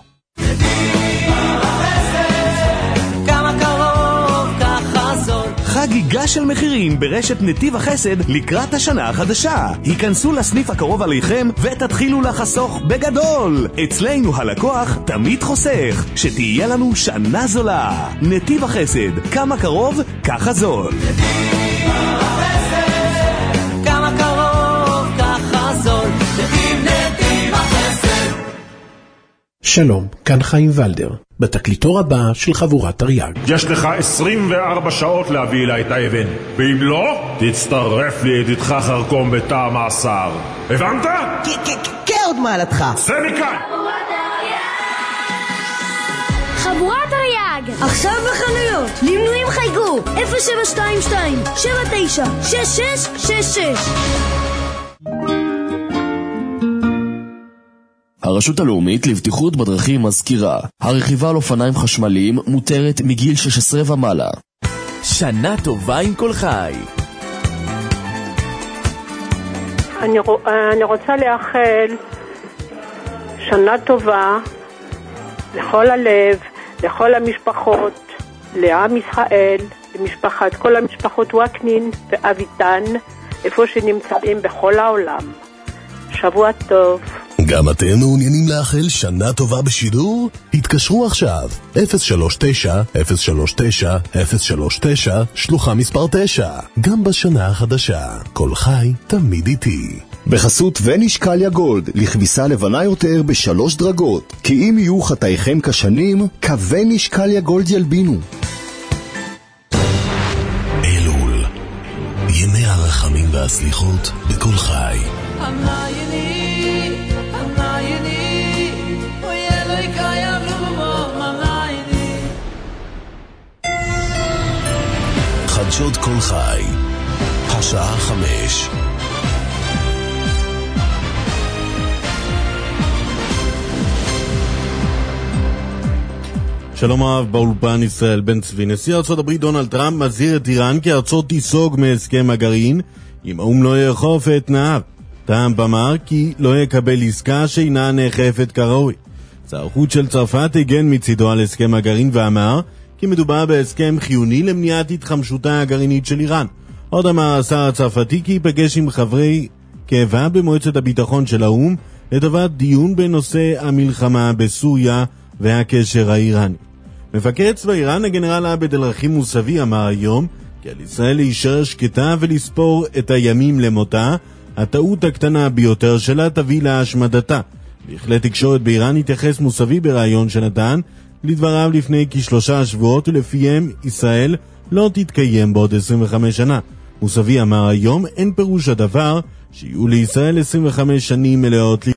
Speaker 7: כמה קרוב ככה זול.
Speaker 15: חגיגה של מחירים ברשת נתיב החסד לקראת השנה החדשה. היכנסו לסניף הקרוב עליכם ותתחילו לחסוך בגדול. אצלנו הלקוח תמיד חוסך. שתהיה לנו שנה זולה. נתיב החסד, כמה קרוב ככה זול.
Speaker 7: כמה קרוב ככה זול. נתיב החסד.
Speaker 14: שלום, כאן חיים ולדר, בתקליטור הבא של חבורת תרי"ג.
Speaker 16: יש לך 24 שעות להביא אליי את האבן, ואם לא, תצטרף לידידך חרקום בתא המאסר. הבנת?
Speaker 17: כעוד מעלתך.
Speaker 16: זה מכאן!
Speaker 21: חבורת תרי"ג עכשיו בחנויות, למנויים חייגו 0722 79 6666.
Speaker 4: הרשות הלאומית לבטיחות בדרכים מזכירה, הרכיבה על אופניים חשמליים מותרת מגיל 16 ומעלה.
Speaker 15: שנה טובה עם כל חי.
Speaker 18: אני רוצה לאחל שנה טובה לכל הלב, לכל המשפחות, לעם ישראל, למשפחת כל המשפחות וקנין ואביטן, איפה שנמצאים בכל העולם. שבוע טוב.
Speaker 1: גם אתם מעוניינים לאחל שנה טובה בשידור? התקשרו עכשיו 039-039-039 שלוחה מספר 9. גם בשנה החדשה כל חי תמיד איתי.
Speaker 22: בחסות ונשקליה גולד, לכביסה לבנה יותר ב3 דרגות, כי אם יהיו חטאיכם כשנים, כוונשקליה גולד ילבינו.
Speaker 1: אלול, ימי הרחמים והסליחות בכל חי. חדשות כל חי, השעה 5.
Speaker 5: שלום רב, באולפן ישראל בן צבי. נשיא ארצות הברית דונלד טראמפ מזהיר את איראן כי ארצות תיסוג מהסכם הגרעין אם האו"ם לא יאכוף את תנאיו. טראמפ אמר כי לא יקבל עסקה שאינה נאכפת כראוי. שר החוץ של צרפת הגן מצידו על הסכם הגרעין ואמר כי מדובר בהסכם חיוני למניעת התחמשותה הגרעינית של איראן. עוד אמר השר הצרפתי כי ייפגש עם חברי קבע במועצת הביטחון של האו"ם לטובת דיון בנושא המלחמה בסוריה והקשר האיראני. מפקד צבא איראן הגנרל עבד אל-רחים מוסאווי אמר היום כי על ישראל להישאר שקטה ולספור את הימים למותה, הטעות הקטנה ביותר שלה תביא להשמדתה. בכלי תקשורת באיראן התייחס מוסאווי ברעיון שנתן לדבריו לפני כ3 שבועות ולפיהם ישראל לא תתקיים בעוד 25 שנה. מוסאווי אמר היום אין פירוש הדבר שיהיו לישראל 25 שנים מלאות